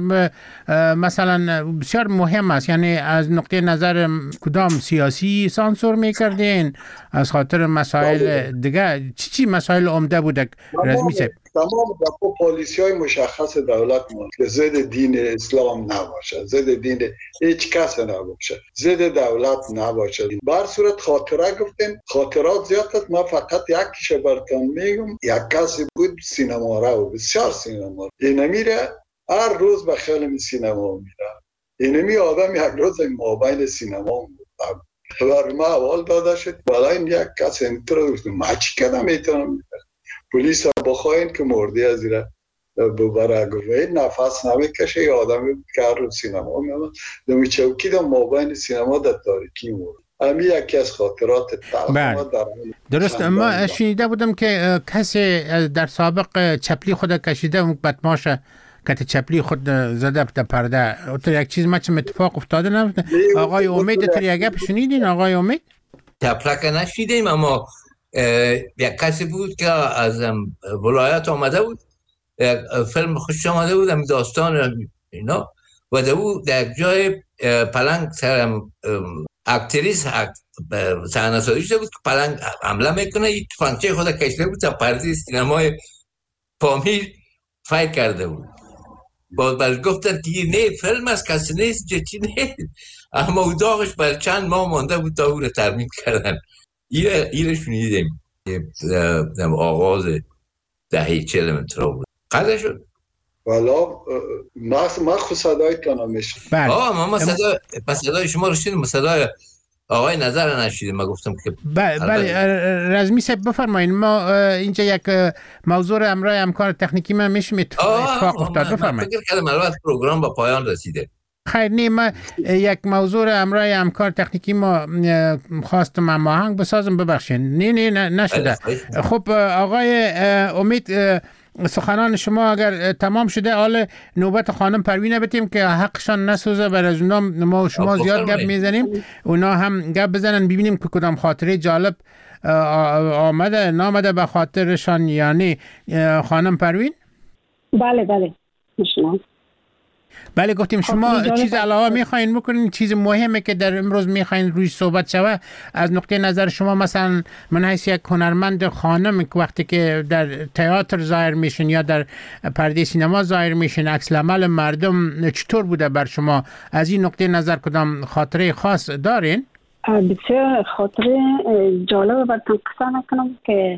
مثلا بسیار مهم است، یعنی از نقطه نظر کدام سیاسی سانسور میکردین، از خاطر مسائل دیگه چی چی مسائل عمده بوده رزمی صاحب؟ تمام دفعه پالیسی های مشخص دولت ما که ضد دین اسلام نباشه، ضد دین هیچ کس نباشه، ضد دولت نباشه. بر صورت خاطره گفتیم، خاطرات زیاد است، ما فقط یکیش براتون میگم. یک کسی بود سینما را و بسیار سینما اینه میره، هر روز به خیلی سینما میره. اینمی آدم یک روز مابین سینما بود. برای ما اول داده شد، ولی این یک کس انتر گفت ما چی کدام میتونم پلیس ها بخواین که مردی از ایره ببره. گوید نفس نمیکشه. یه آدمی که هر روز سینما میامد دمی چوکی در مابین سینما در تاریکی مرد. همین یکی از خاطرات تلخ. درست. ما شنیده بودم که کسی در سابق چپلی خود کشیده و بدماشه کت چپلی خود زده در پرده. اوتر یک چیز ما چه اتفاق افتاده نمیده؟ آقای امید تر یک گپ شنیدین؟ آقای امید چپلک نشیدیم، اما یک کسی بود که از ولایت آمده بود، یک فیلم خوش آمده بود، هم داستان اینا، و دو در جای پلنگ سرم اکتریس صحنه سازی شده بود که پلنگ حمله میکنه، یک تفنگچه خود کشیده بود تا پرده سینمای پامیر فایر کرده بود. باز بر گفتن که نه فیلم است، کسی نیست، جتی نیست، اما او داغش بر چند ماه مانده بود تا او رو ترمیم کردن. ایره ایره شنیدیم در آغاز دهه چهل منطقه بود. قضا شد والا ما خود صدای تانا میشه. آه ما صدا صدای شما رو شنیدیم، صدای آقای نظر نشیدیم. ما گفتم که بله. رزمی صاحب بفرمایید، ما اینجا یک موضوع امرای امکان تکنیکی ما میشیم اتفاق افتاد. بفرمایید. فکر کردم البته پروگرام با پایان رسیده. خیر نه، ما یک موضوع امرای امکان تکنیکی ما خواستم هماهنگ بسازم، ببخشید. نه نه نشده. خب آقای امید، سخنان شما اگر تمام شده، حال نوبت خانم پروینه بتیم که حقشان نسوزه، بر از اونا ما و شما زیاد گپ میزنیم، اونا هم گپ بزنن ببینیم که کدام خاطره جالب آمده نامده به خاطرشان. یعنی خانم پروین؟ بله بله شما. بله گفتیم شما چیز علاوه میخواین بکنین، چیز مهمه که در امروز میخواین روی صحبت شوه از نقطه نظر شما، مثلا من حیث یک هنرمند خانم که وقتی که در تئاتر ظاهر میشین یا در پرده سینما ظاهر میشین، عکس العمل مردم چطور بوده بر شما؟ از این نقطه نظر کدام خاطره خاص دارین؟ بسیار خاطره جالب براتون قصه نکنم که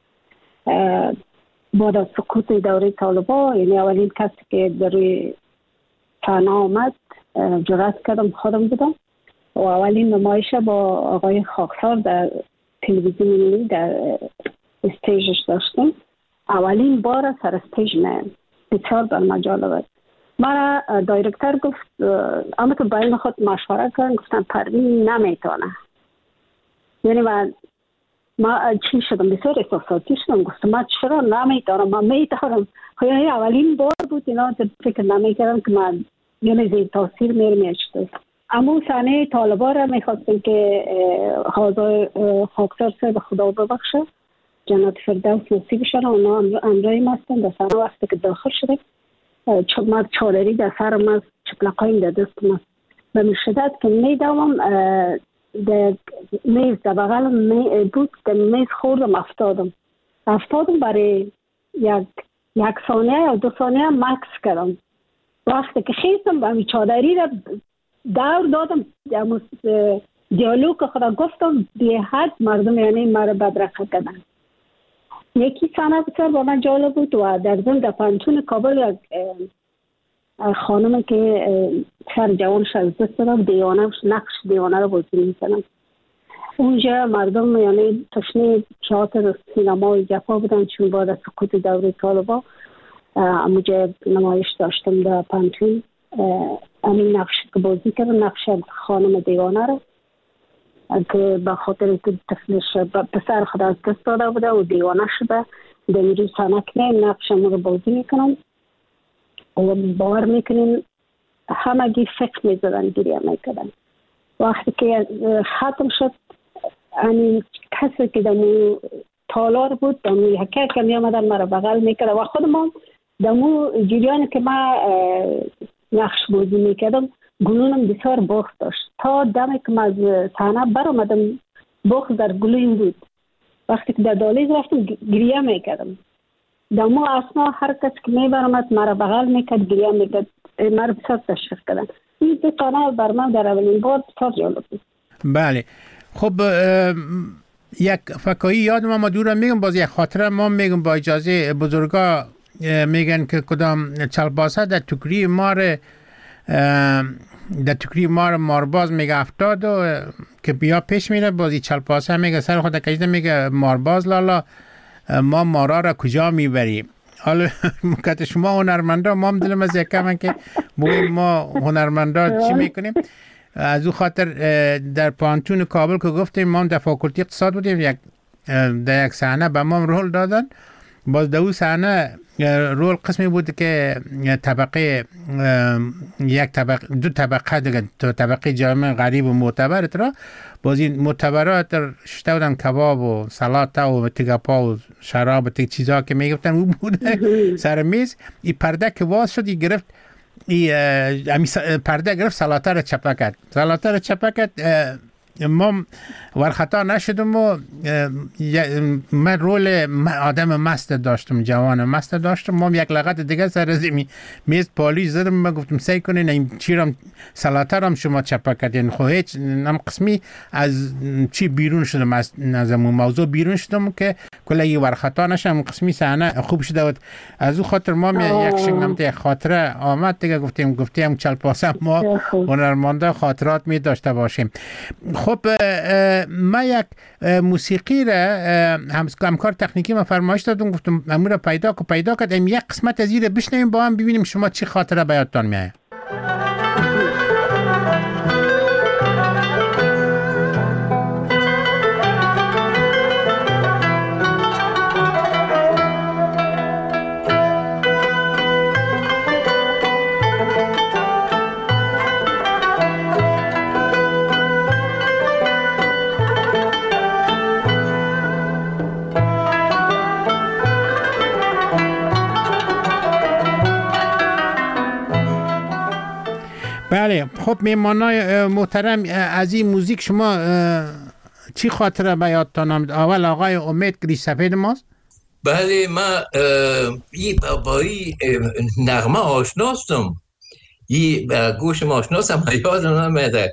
بعد از سقوط دوره طالبان، یعنی اولین کسی که در روی صحنه آمد جرأت کردم خودم بودم و اولین نمایش با آقای خاکسار در تلویزیون ملی در استیجش داشتیم. اولین بار سر استیج من بسیار بر ما جالب بود. مرا دایرکتر گفت، اما که باید خود مشوره کردن، گفتن پروین نمیتونه. یعنی من ما چی شدم، بسیار احساساتی شدم، گفتم ما چرا نمیتونم، من میتونم. یعنی اولین بار بود اینا فکر نمیکردم که من یعنی زیر تاثیر میرمیشته. اما صحنه طالبان را میخواستم که حاضر خاکسار صاحب خدا ببخشه، جنت فردوس نصیب شد، اونا امرای مستن. در صحنه وقتی که داخل شده مرد چادری در سرم است، چپلقایم در دستم است، به مشدت که میدوم در میز در بغل می بود، در میز خوردم، افتادم افتادم برای یک یک ثانیه یا دو ثانیه مکس کردم. وقتی که خیستم به می چادری را دور دادم، دیالوگ خدا گفتم بی حد مردم یعنی مرا بدرقه کردن. یکی صحنه بسیار با من جالب بود و در ضمن در پانتون کابل یک خانم که سر جوانش از دست دادم، دیوانه نقش دیوانه رو بازی میکنم. اونجا مردم یعنی تشنه تئاتر سینما و جفا بودن، چون بعد از سقوط دوره طالبان اونجا نمایش داشتم در پانتون. همین نقش که بازی کردم، نقش خانم دیوانه رو که به خاطر که طفلش پسر خود از دست داده بوده و دیوانه شده، در میروی سنک نیم نقشم رو بازی میکنم و باور میکنیم همگی فکر میزدن، گریه میکردن. وقتی که ختم شد، یعنی کسی که در تالار بود، دمو یکی که می آمدن مرا بغل میکرد و خودم دمو جریان که ما نقش بازی میکردم گلونم بسیار بخت داشت. تا دمی که از صحنه برآمدم بخت در گلویم بود. وقتی که در دالیز رفتم گریه میکردم. دمو اسنا هر کس که میبرمد مرا بغل میکرد گریه میکرد. مرا بسیار تشویق کردن. این دو تانه بر من در اولین بار بسیار جالب بود. بله. خب یک فکایی یادم ما دورم میگم باز یک خاطره ما میگم با اجازه بزرگا میگن که کدام چلباسه در توکری مار در توکری مار مارباز میگه افتاد و که بیا پیش میره بازی چلباسه میگه سر خود کشیده میگه مارباز لالا ما مارا را کجا میبریم. حالا که شما هنرمندا ما هم دلم از یکم که ما هنرمندا چی میکنیم. از او خاطر در پانتون کابل که گفتیم ما در فاکولتی اقتصاد بودیم، یک در یک صحنه به ما رول دادن. باز در اون صحنه رول قسمی بود که طبقه یک طبقه دو طبقه دیگه طبقه جامعه غریب و معتبر را باز این معتبرات شته بودن کباب و سلات و تیگپا و شراب و تیگ چیزا که میگفتن اون بوده سر میز. این پرده که واز شد ای گرفت ای پرده گرفت سلاته را چپه کرد. سلاته را چپه کرد ما ورخطا نشدم و من رول آدم مست داشتم، جوان مست داشتم. ما یک لغت دیگه سر از میز پالیش زدم. من گفتم سعی کنین این چیرم سلاته رم شما چپه کردین. خب هیچ نم قسمی از چی بیرون شدم، از نظمون موضوع بیرون شدم که کلی ورخطا نشم. قسمی صحنه خوب شده بود. از او خاطر ما یک شنگم یک خاطره آمد دیگه. گفتیم گفتیم چلپاسه ما هنرمندا خاطرات می داشته باشیم. خب ما یک موسیقی را همکار تکنیکی ما فرمایش دادم، گفتم امور را پیدا که پیدا کردیم یک قسمت از این بشنویم با هم ببینیم شما چی خاطره به یادتان میاد. بله. خب میمانای محترم از این موزیک شما چی خاطره به یادتان آمد؟ اول آقای امید گریش سفید ماست. بله من ای با این نغمه آشناستم، ای گوشم آشناستم. یادم نمیاد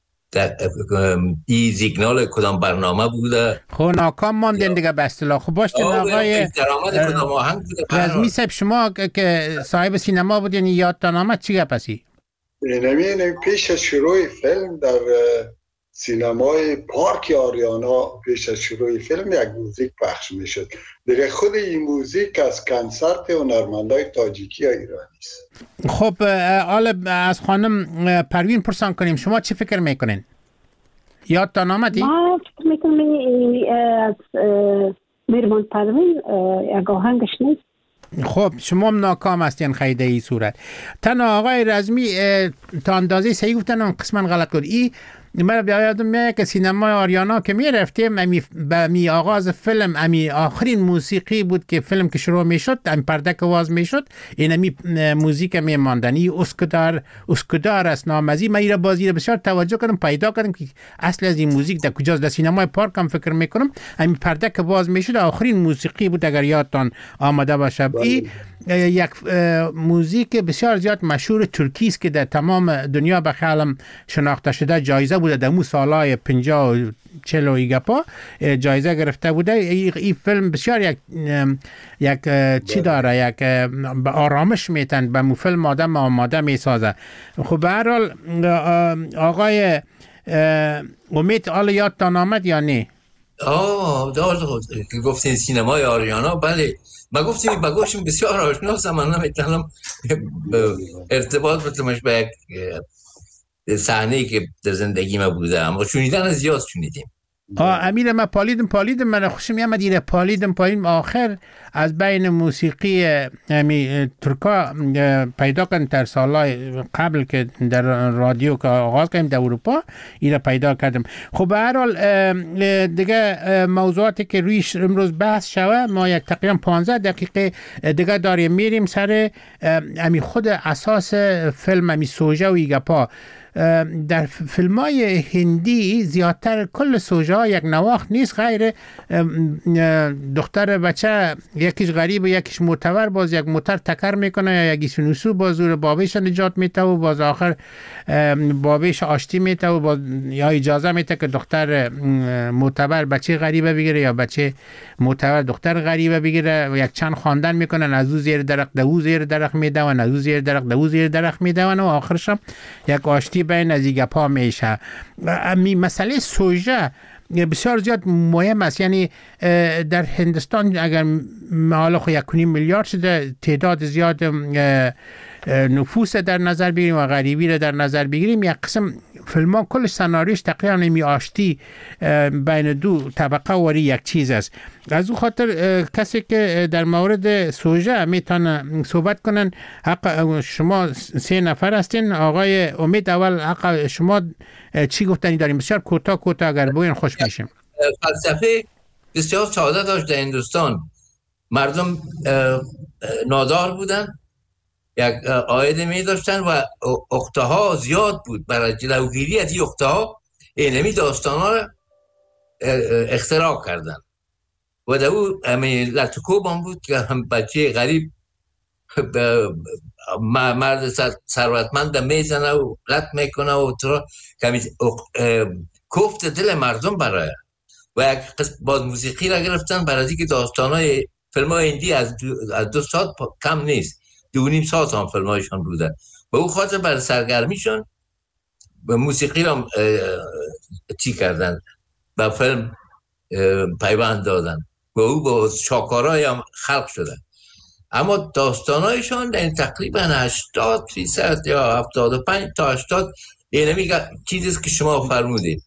این سیگنال کدام برنامه بوده. خب ناکام ماندین دیگه به اصطلاح. خب باشتین آقای درآمد کدام آهنگ بوده. رزمی صاحب شما که صاحب سینما بودین یادتان آمد چی گپسی؟ نمین پیش از شروع فیلم در سینمای پارک آریانا پیش از شروع فیلم یک موزیک پخش می شد. دیگه خود این موزیک از کنسرت هنرمندای تاجیکی یا ایرانی است. خب حالا از خانم پروین پرسان کنیم شما چی فکر میکنین؟ یادتان آمدی؟ ما فکر میکنم از میرمان پروین یک آهنگش نیست. خب شما هم ناکام هستین خیده ای صورت. تنها آقای رزمی تا اندازه صحیح گفتن اون قسما غلط کرد. ای من بیا یادم میاد که سینمای آریانا که میرفتیم امی به می آغاز فیلم امی آخرین موسیقی بود که فیلم که شروع میشد ام پرده که واز میشد این امی موزیک می ماندنی اسکدار اسکدار است نامزی. من ایرا بازی بسیار توجه کردم پیدا کردم که اصل از این موزیک در کجاست. در سینمای پارک هم فکر میکنم امی پرده که واز میشد آخرین موسیقی بود اگر یادتان آمده باشه. این یک موزیک بسیار زیاد مشهور ترکی است که در تمام دنیا به خیالم شناخته شده. جایزه بوده در مو سالای پنجاه و چهل و گپا جایزه گرفته بوده. این فیلم بسیار یک یک چی داره، یک آرامش میتن به مو فیلم آدم آماده میسازه. خب به هر حال آقای امید حالا یادتان آمد یا نه؟ آه دار که گفتین سینمای آریانا. بله من گفتیم با گوشم بسیار آشناستم. من نمیتونم ارتباط بتمش به یک صحنه‌ای که در زندگی ما بوده، اما شنیدن زیاد شنیدیم. آه امیر ما پالیدم پالیدم من خوشم میامد ایره پالیدم پالیدم آخر از بین موسیقی امی ترکا پیدا کردن در سالهای قبل که در رادیو که آغاز کردیم در اروپا ایره پیدا کردم. خب به هر حال دیگه موضوعاتی که رویش امروز بحث شوه ما یک تقریبا پانزده دقیقه دیگه داریم میریم سر امی خود اساس فیلم امی سوژه و ایگپا. در فیلم های هندی زیادتر کل سوژه ها یک نواخت نیست غیر دختر بچه یکیش غریب و یکیش معتبر باز یک موتر تکر میکنه یا یکیش نوسو باز زور بابیش نجات میته و باز آخر بابیش آشتی میته و باز یا اجازه میته که دختر معتبر بچه غریبه بگیره یا بچه معتبر دختر غریبه بگیره و یک چند خواندن میکنن از او زیر درخت دو زیر درخت میدون از او زیر درخت دو زیر درخت میدون و آخرش هم یک آشتی بین از ایگپا میشه. امی مسئله سوژه بسیار زیاد مهم است. یعنی در هندوستان اگر حالا خو یک میلیارد شده تعداد زیاد نفوس در نظر بگیریم و غریبی را در نظر بگیریم یک قسم فیلم ها کل سناریوش تقریبا نمی آشتی بین دو طبقه وری یک چیز است. از او خاطر کسی که در مورد سوژه میتونه صحبت کنن حق شما سه نفر هستین. آقای امید اول حق شما چی گفتنی داریم؟ بسیار کوتاه کوتاه اگر بگوین خوش میشیم. فلسفه بسیار ساده داشت در هندوستان. مردم نادار بودن یک عاید می داشتن و اخته ها زیاد بود. برای جلوگیری از این اخته ها اینمی داستان ها را اختراع کردن و در او لطکوب هم بود که هم بچه غریب مرد ثروتمند میزنه و لط میکنه و ترا کوفت دل مردم برای و یک باز موسیقی را گرفتن برای اینکه داستان های فیلم های هندی از دو, از دو ساعت کم نیست، دو نیم ساعت هم فیلم هایشان بودن و او خاطر برای سرگرمیشون به موسیقی را چی کردن به فیلم پیوند دادن و او با شاکارای هم خلق شدن. اما داستانایشان در تقریبا هشتاد فیصد یا هفتاد و پنج تا هشتاد اینه میگه چیزیست که شما فرمودید.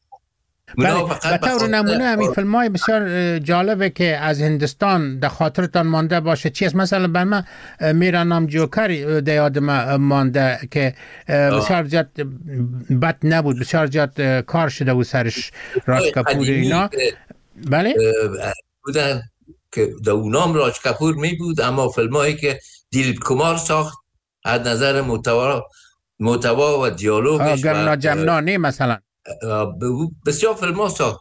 به طور نمونه همین فیلم های بسیار جالبه که از هندوستان در خاطرتان مانده باشه چیست؟ مثلا بر من میرا نام جوکر در یاد مانده که بسیار زیاد بد نبود، بسیار زیاد کار شده و سرش راج کپور اینا بله بودن که در اونام راج کپور می بود، اما فیلم هایی که دیلیپ کمار ساخت از نظر محتوا محتوا و دیالوگش گرنا جمنا نه مثلا بسیار فیلم ها ساخت.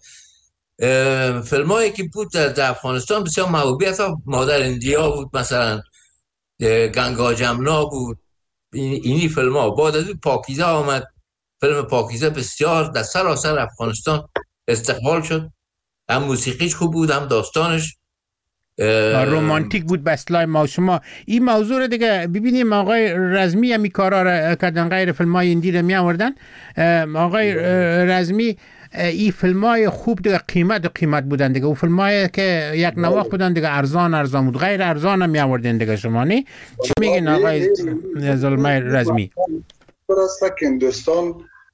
فیلم هایی که بود در افغانستان بسیار محبوبیت ها مادر اندیا بود، مثلا گنگا جمنا بود. اینی فیلم ها بعد از پاکیزه آمد، فیلم پاکیزه بسیار در سراسر افغانستان استقبال شد، هم موسیقیش خوب بود هم داستانش رومانتیک بود به اصطلاح ما شما. این موضوع رو دیگه ببینیم آقای رزمی همی کارا را کردن غیر فیلم های هندی رو می آوردن. آقای رزمی این فیلم های خوب دیگه قیمت و قیمت بودن دیگه، و فیلم های که یک نواخت بودن دیگه ارزان ارزان بود، غیر ارزان هم می آوردن دیگه. شما نه چی میگین آقای زلمه رزمی؟ درسته که هندوستان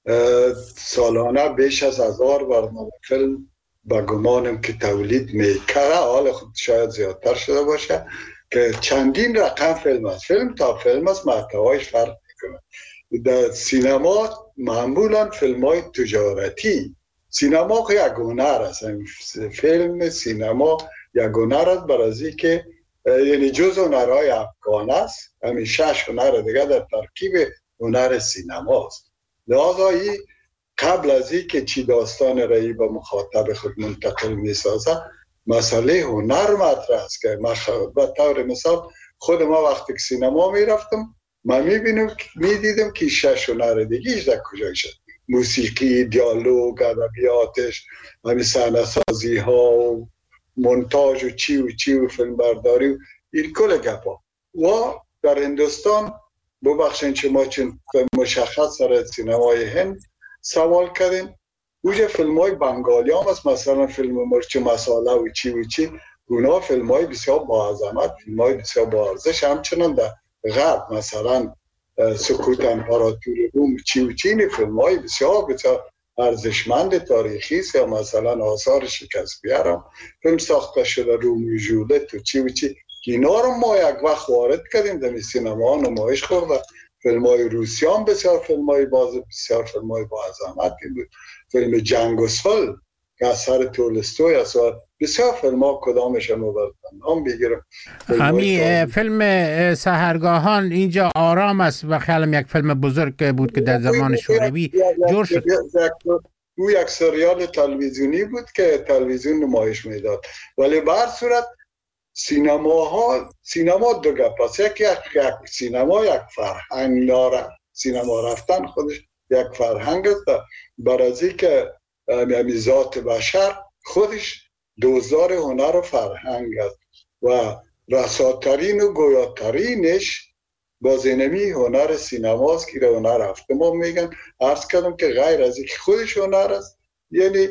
سالانه بیش از هزار برنامه فیلم با گمانم که تولید میکره، حال خود شاید زیادتر شده باشه، که چندین رقم فیلم است. فیلم تا فیلم است، محتوایش فرق میکنه. در سینما معمولا فیلم های تجارتی، سینما که یک هنر است، فیلم سینما یک هنر است، برای که یعنی جز هنرهای افغان است، همین شش هنر دیگه در ترکیب هنر سینما است. لذا این قبل از این که چی داستان رایی به مخاطب خود منتقل می سازه، مسئله هنر مطرح است. که به طور مثال خود ما وقتی که سینما می رفتم من می بینم می دیدم که شش هنر دیگیش در کجای شد، موسیقی، دیالوگ، ادبیاتش، همین صحنه سازی ها و مونتاژ و چی و چی و فیلم برداری و این کل گپا. و در هندوستان ببخشید شما چون مشخص سر سینمای هند سوال کردیم، اوجه فیلم های بنگالی هم است، مثلا فیلم مرچ مساله و چی و چی، اونا فیلم های بسیار با عظمت، فیلم های بسیار با ارزش. همچنان در غرب مثلا سکوت امپراتور روم چی و چی، این فیلم های بسیار بسیار ارزشمند تاریخی است یا مثلا آثار شکسپیر هم فیلم ساخته شده، رومیو جولیت و چی و چی، اینا رو ما یک وقت وارد کردیم در سینما نمایش خورده. فیلم های روسی هم بسیار فیلم های باز بسیار فیلم های با عظمتی بود. فیلم جنگ و صلح که اثر تولستوی است، بسیار فیلم ها کدامش رو نام بگیرم. همین فیلم سحرگاهان اینجا آرام است و خیالم یک فیلم بزرگ بود که در زمان شوروی جور شد. او یک سریال تلویزیونی بود که تلویزیون نمایش میداد، ولی به هر صورت سینما ها سینما دو گپ است. یک یک سینما یک فرهنگ داره، سینما رفتن خودش یک فرهنگ است. برای از اینکه ذات بشر خودش دوزار هنر و فرهنگ است و رساترین و گویاترینش باز اینمی هنر سینماست که هنر هفته ما میگن. عرض کردم که غیر از اینکه خودش هنر است، یعنی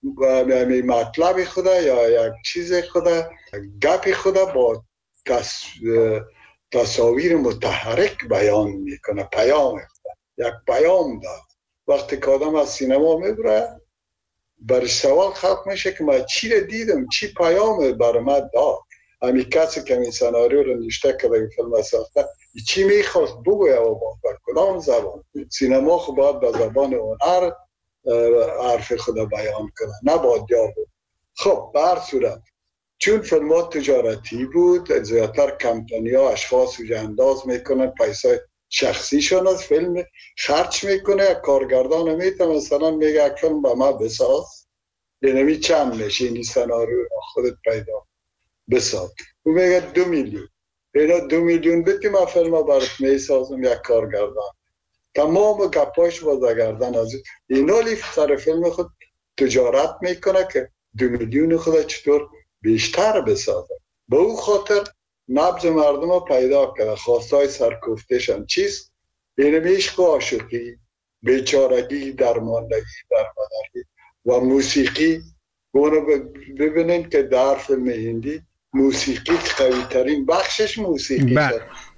مطلب خدا یا یک چیز خدا، گپ خدا با تص... تصاویر متحرک بیان میکنه، پیام خدا، یک پیام داد. وقتی که آدم از سینما میبره برش سوال خلق میشه که من چی رو دیدم، چی پیام بر من داد. همین کسی که این سناریو رو نوشته که این فیلم ساخته چی میخواست بگویه و با کدام زبان. سینما خب باید به زبان هنر حرف خدا بیان کنه، نه با دیالوگ. خب به هر صورت چون فیلم ها تجارتی بود، زیادتر کمپانی ها اشخاص رو انداز میکنن، پیسای شخصیشون از فیلم خرچ میکنه. یک کارگردان میتونه مثلا میگه یک فیلم با ما بساز، یعنی چند میشه این سناریو خودت پیدا بساز. او میگه دو میلیون، اینا دو میلیون بتی من فیلم برات میسازم. یک کارگردان تمام گپاش بازگردن از اینا لیف سر فیلم خود تجارت میکنه که دو میلیون خود چطور بیشتر بسازه. به او خاطر نبض مردم رو پیدا کرده. خواستای سرکوفتشان چیست؟ این عشق و عاشقی، بیچارگی، درماندگی، درماندگی و موسیقی. اونو ببینید که در فیلم هندی موسیقی قوی ترین بخشش موسیقی بله.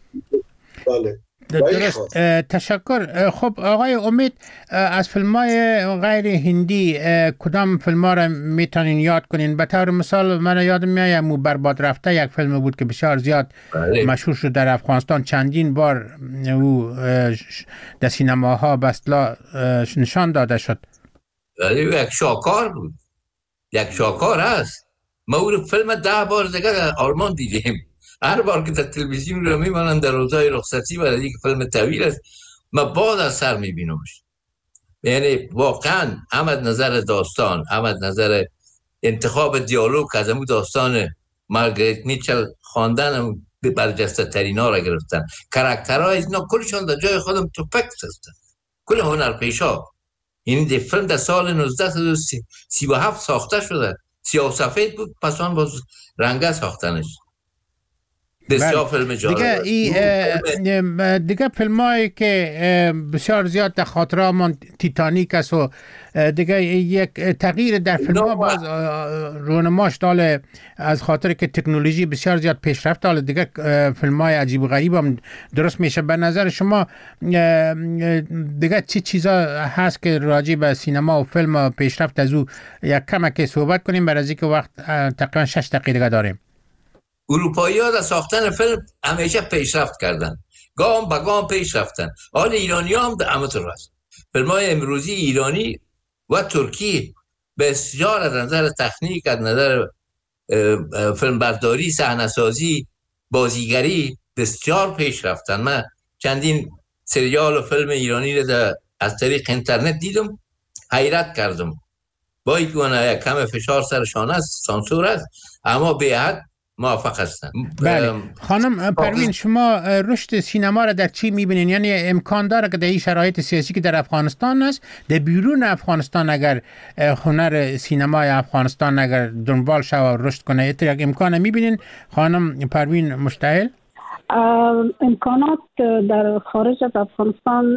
بله درست. تشکر. خب آقای امید، از فیلم های غیر هندی کدام فیلم ها را میتونین یاد کنین؟ به طور مثال من یادم میاد مو برباد رفته یک فیلم بود که بسیار زیاد بله. مشهور شد در افغانستان. چندین بار او در سینماها به اصطلاح نشان داده شد. ولی یک شاکار بود، یک شاکار هست. ما او فیلم ده بار دیگه آرمان دیدیم. هر بار که در تلویزیون رو میمانم در روزهای رخصتی برای اینکه فیلم طویل است ما باز از سر میبینمش. یعنی واقعا هم از نظر داستان، هم از نظر انتخاب دیالوگ از همون داستان مارگریت میچل خواندن به برجسته ترین ها را گرفتن. کاراکترهای اینا کلشان در جای خودم توپکس هستن، کل هنرپیشا. این دی فیلم در سال نوزده سی و هفت ساخته شده، سیاه و سفید بود، پس آن باز رنگه ساختنش. بسیار فیلم جالب دیگه دیگه فیلم هایی که بسیار زیاد در خاطره من تیتانیک است و دیگه یک تغییر در فیلم ها باز رونماش داله از خاطر که تکنولوژی بسیار زیاد پیشرفت داله. دیگه فیلم های عجیب و غریب هم درست میشه. به نظر شما دیگه چی چیزا هست که راجع به سینما و فیلم و پیشرفت از او یک کمک صحبت کنیم؟ برای اینکه وقت تقریبا شش دقیقه دیگه داریم. اروپایی ها در ساختن فیلم همیشه پیشرفت کردن، گام به گام پیش رفتن. حال ایرانی ها هم در همونطور هست. فیلم های امروزی ایرانی و ترکی بسیار از نظر تکنیک، از نظر فیلم برداری، صحنه سازی، بازیگری بسیار پیش رفتن. من چندین سریال و فیلم ایرانی رو از طریق اینترنت دیدم، حیرت کردم. با اینکه کم فشار سرشان است، سانسور است، اما به حد موافق هستم. بله. خانم پروین، شما رشد سینما را در چی میبینین؟ یعنی امکان داره که در این شرایط سیاسی که در افغانستان است، در بیرون افغانستان اگر هنر سینمای افغانستان اگر دنبال شود و رشد کنه، یک امکان میبینین خانم پروین مشتعل؟ امکانات در خارج از افغانستان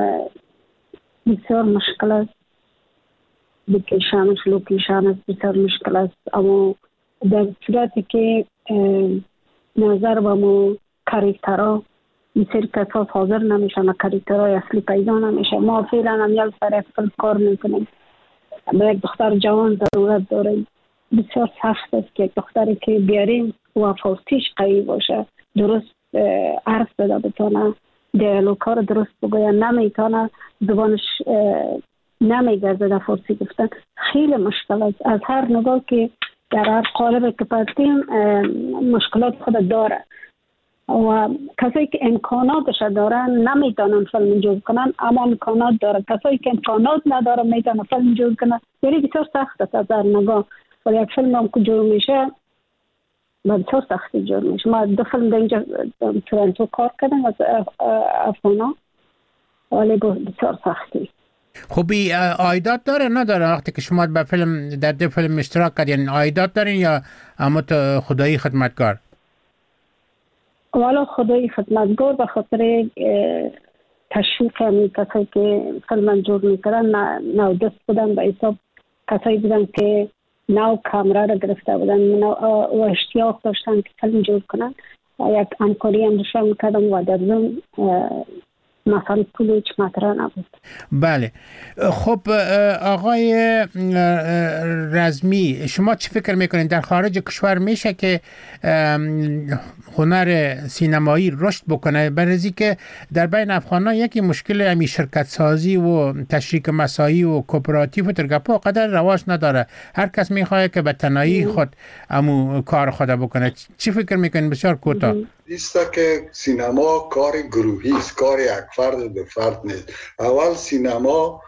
بسیار مشکل است. لوکیشنش لوکیشنش بسیار مشکل است، اما در صورتی که نظر به مو کاریکترها بسیار کساس حاضر نمیشن، کاریکترهای اصلی پیدا نمیشه. ما فعلا هم یک سر فیلم کار میکنیم. به یک دختر جوان ضرورت داریم. بسیار سخت است که یک دختری که بیاریم و فارسیش قوی باشه، درست عرض بده بتونه، دیالوگ‌ها رو درست بگوید، نمیتونه زبانش نمیگرده در فارسی گفتن، خیلی مشکل است. از هر نگاه که در هر قالب که پرتیم مشکلات خود داره و کسایی که امکاناتش دارن نمیتونن فیلم جور کنن، اما امکانات داره. کسایی که امکانات نداره میتونن فیلم جور کنن. یعنی بسیار سخت است از هر نگاه. و یک فیلم هم که جور میشه بسیار سختی جور میشه. ما دو فیلم در اینجا تورنتو کار کردم از افغانا، ولی بسیار سختی. خوبی آیدات داره نداره وقتی که شما به فیلم در دو فیلم اشتراک کردین؟ آیدات دارین یا اما خدایی خدمتگار؟ والا خدایی خدمتگار به خاطر تشویق همی کسایی که فیلم جور میکردن نو دست بودن، به حساب کسایی بودن که نو کامرا را گرفته بودن و اشتیاق داشتن که فیلم جور کنن. یک همکاری هم داشتن میکردم و در ضمن مثلا پول هیچ مطرح نبود. بله. خب آقای رزمی، شما چی فکر میکنید در خارج کشور میشه که هنر سینمایی رشد بکنه؟ برای که در بین افغانان یکی مشکل امی شرکت سازی و تشریک مسایی و کوپراتیو و ترگپا قدر رواج نداره. هر کس میخواد که به تنهایی خود امو کار خود بکنه. چی فکر میکنید؟ بسیار کوتاه. ایستا که سینما کار گروهی است، کار یک فرد دو فرد نیست. اول سینما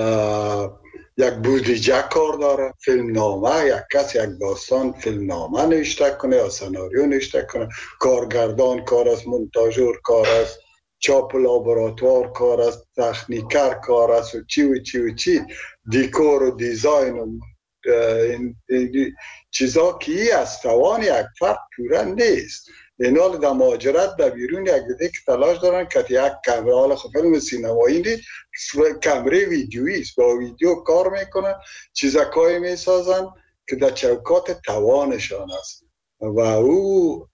یک بودجه کار داره، فیلم نامه، یک کس یک داستان فیلم نامه نوشته کنه یا سناریو نوشته کنه، کارگردان کار است، مونتاژور کار است، چاپ لابراتوار کار است، تکنیکر کار است و چی و چی و چی، دیکور و دیزاین و این چیزا که ای از توان یک فرد پوره نیست. این حال در مهاجرت در بیرون یک دیده که تلاش دارن که یک کمره، حالا خب فیلم سینمایی نیست، کمره ویدیویی است، با ویدیو کار میکنن، چیزکایی میسازن که در چوکات توانشان است و او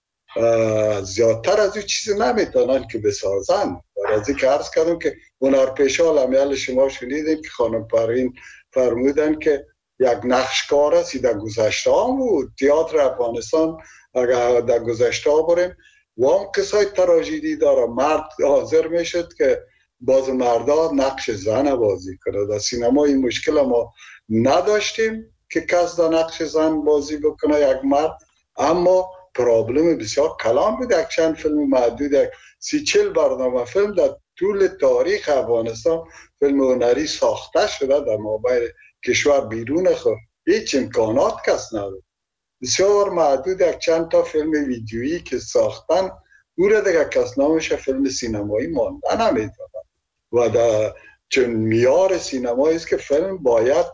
زیادتر از او چیزی نمیتونن که بسازن. از این که عرض کردم که هنرپیشه امیال شما شنیدیم که خانم پروین فرمودن که یک نقشکار است. در گذشته هم بود تئاتر افغانستان، اگر در گذشته ها بریم و هم قصای تراژدی داره، مرد حاضر میشد که باز مردا نقش زن بازی کنه. در سینما این مشکل ما نداشتیم که کس در نقش زن بازی بکنه یک مرد، اما پرابلم بسیار کلان بود. یک چند فیلم محدود، یک سی چل برنامه فیلم در طول تاریخ افغانستان فیلم هنری ساخته شده در مابین کشور بیرون خود، هیچ امکانات کس نداره. بسیار محدود یک چند تا فیلم ویدیویی که ساختن او را دیگه کس نامش فیلم سینمایی مانده نمیتونه و در چون میار سینمایی است که فیلم باید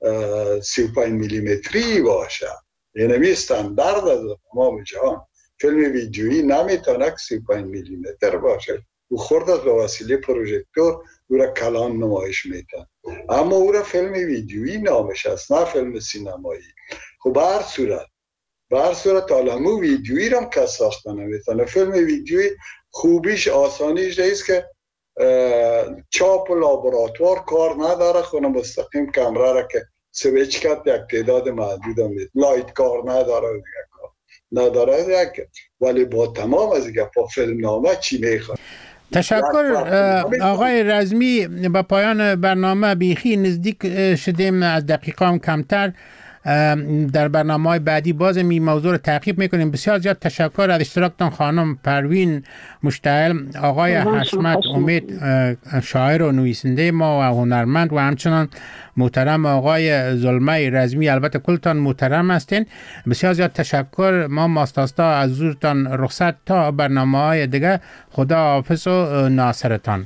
سی و پنج میلیمتری باشه، یعنی استاندارد از تمام جهان. فیلم ویدیویی نمیتونه که سی و پنج میلیمتر باشه، او خورد از به وسیله پروژکتور او را کلان نمایش میتن، اما او را فیلم ویدیویی نامش است، نه فیلم سینمایی. خب به هر صورت به هر صورت عالمو ویدیویی را هم کس ساختن نمیتونه. فیلم ویدیویی خوبیش آسانیش نیست که چاپ و لابراتوار کار نداره، خونه مستقیم کامرا را که سویچ کرد یک تعداد محدود هم نیست، لایت کار نداره دیگه کار نداره دیگه. ولی با تمام از دیگه پا فیلم نامه چی میخواد. تشکر آقای رزمی. به پایان برنامه بیخی نزدیک شدیم، از دقیقه هم کمتر. در برنامه‌های بعدی باز این موضوع رو تعقیب میکنیم. بسیار زیاد تشکر از اشتراکتان خانم پروین مشتعل، آقای حشمت امید شاعر و نویسنده ما و هنرمند، و همچنان محترم آقای زلمه رزمی. البته کلتان محترم هستین. بسیار زیاد تشکر. ما ماستاستا از حضورتان رخصت تا برنامه‌های دیگه. خدا حافظ و ناصرتان.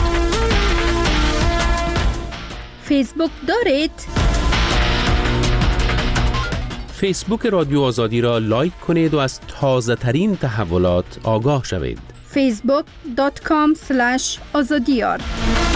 فیسبوک دارید؟ فیسبوک رادیو آزادی را لایک کنید و از تازه ترین تحولات آگاه شوید. فیسبوک دات کام اسلش آزادیار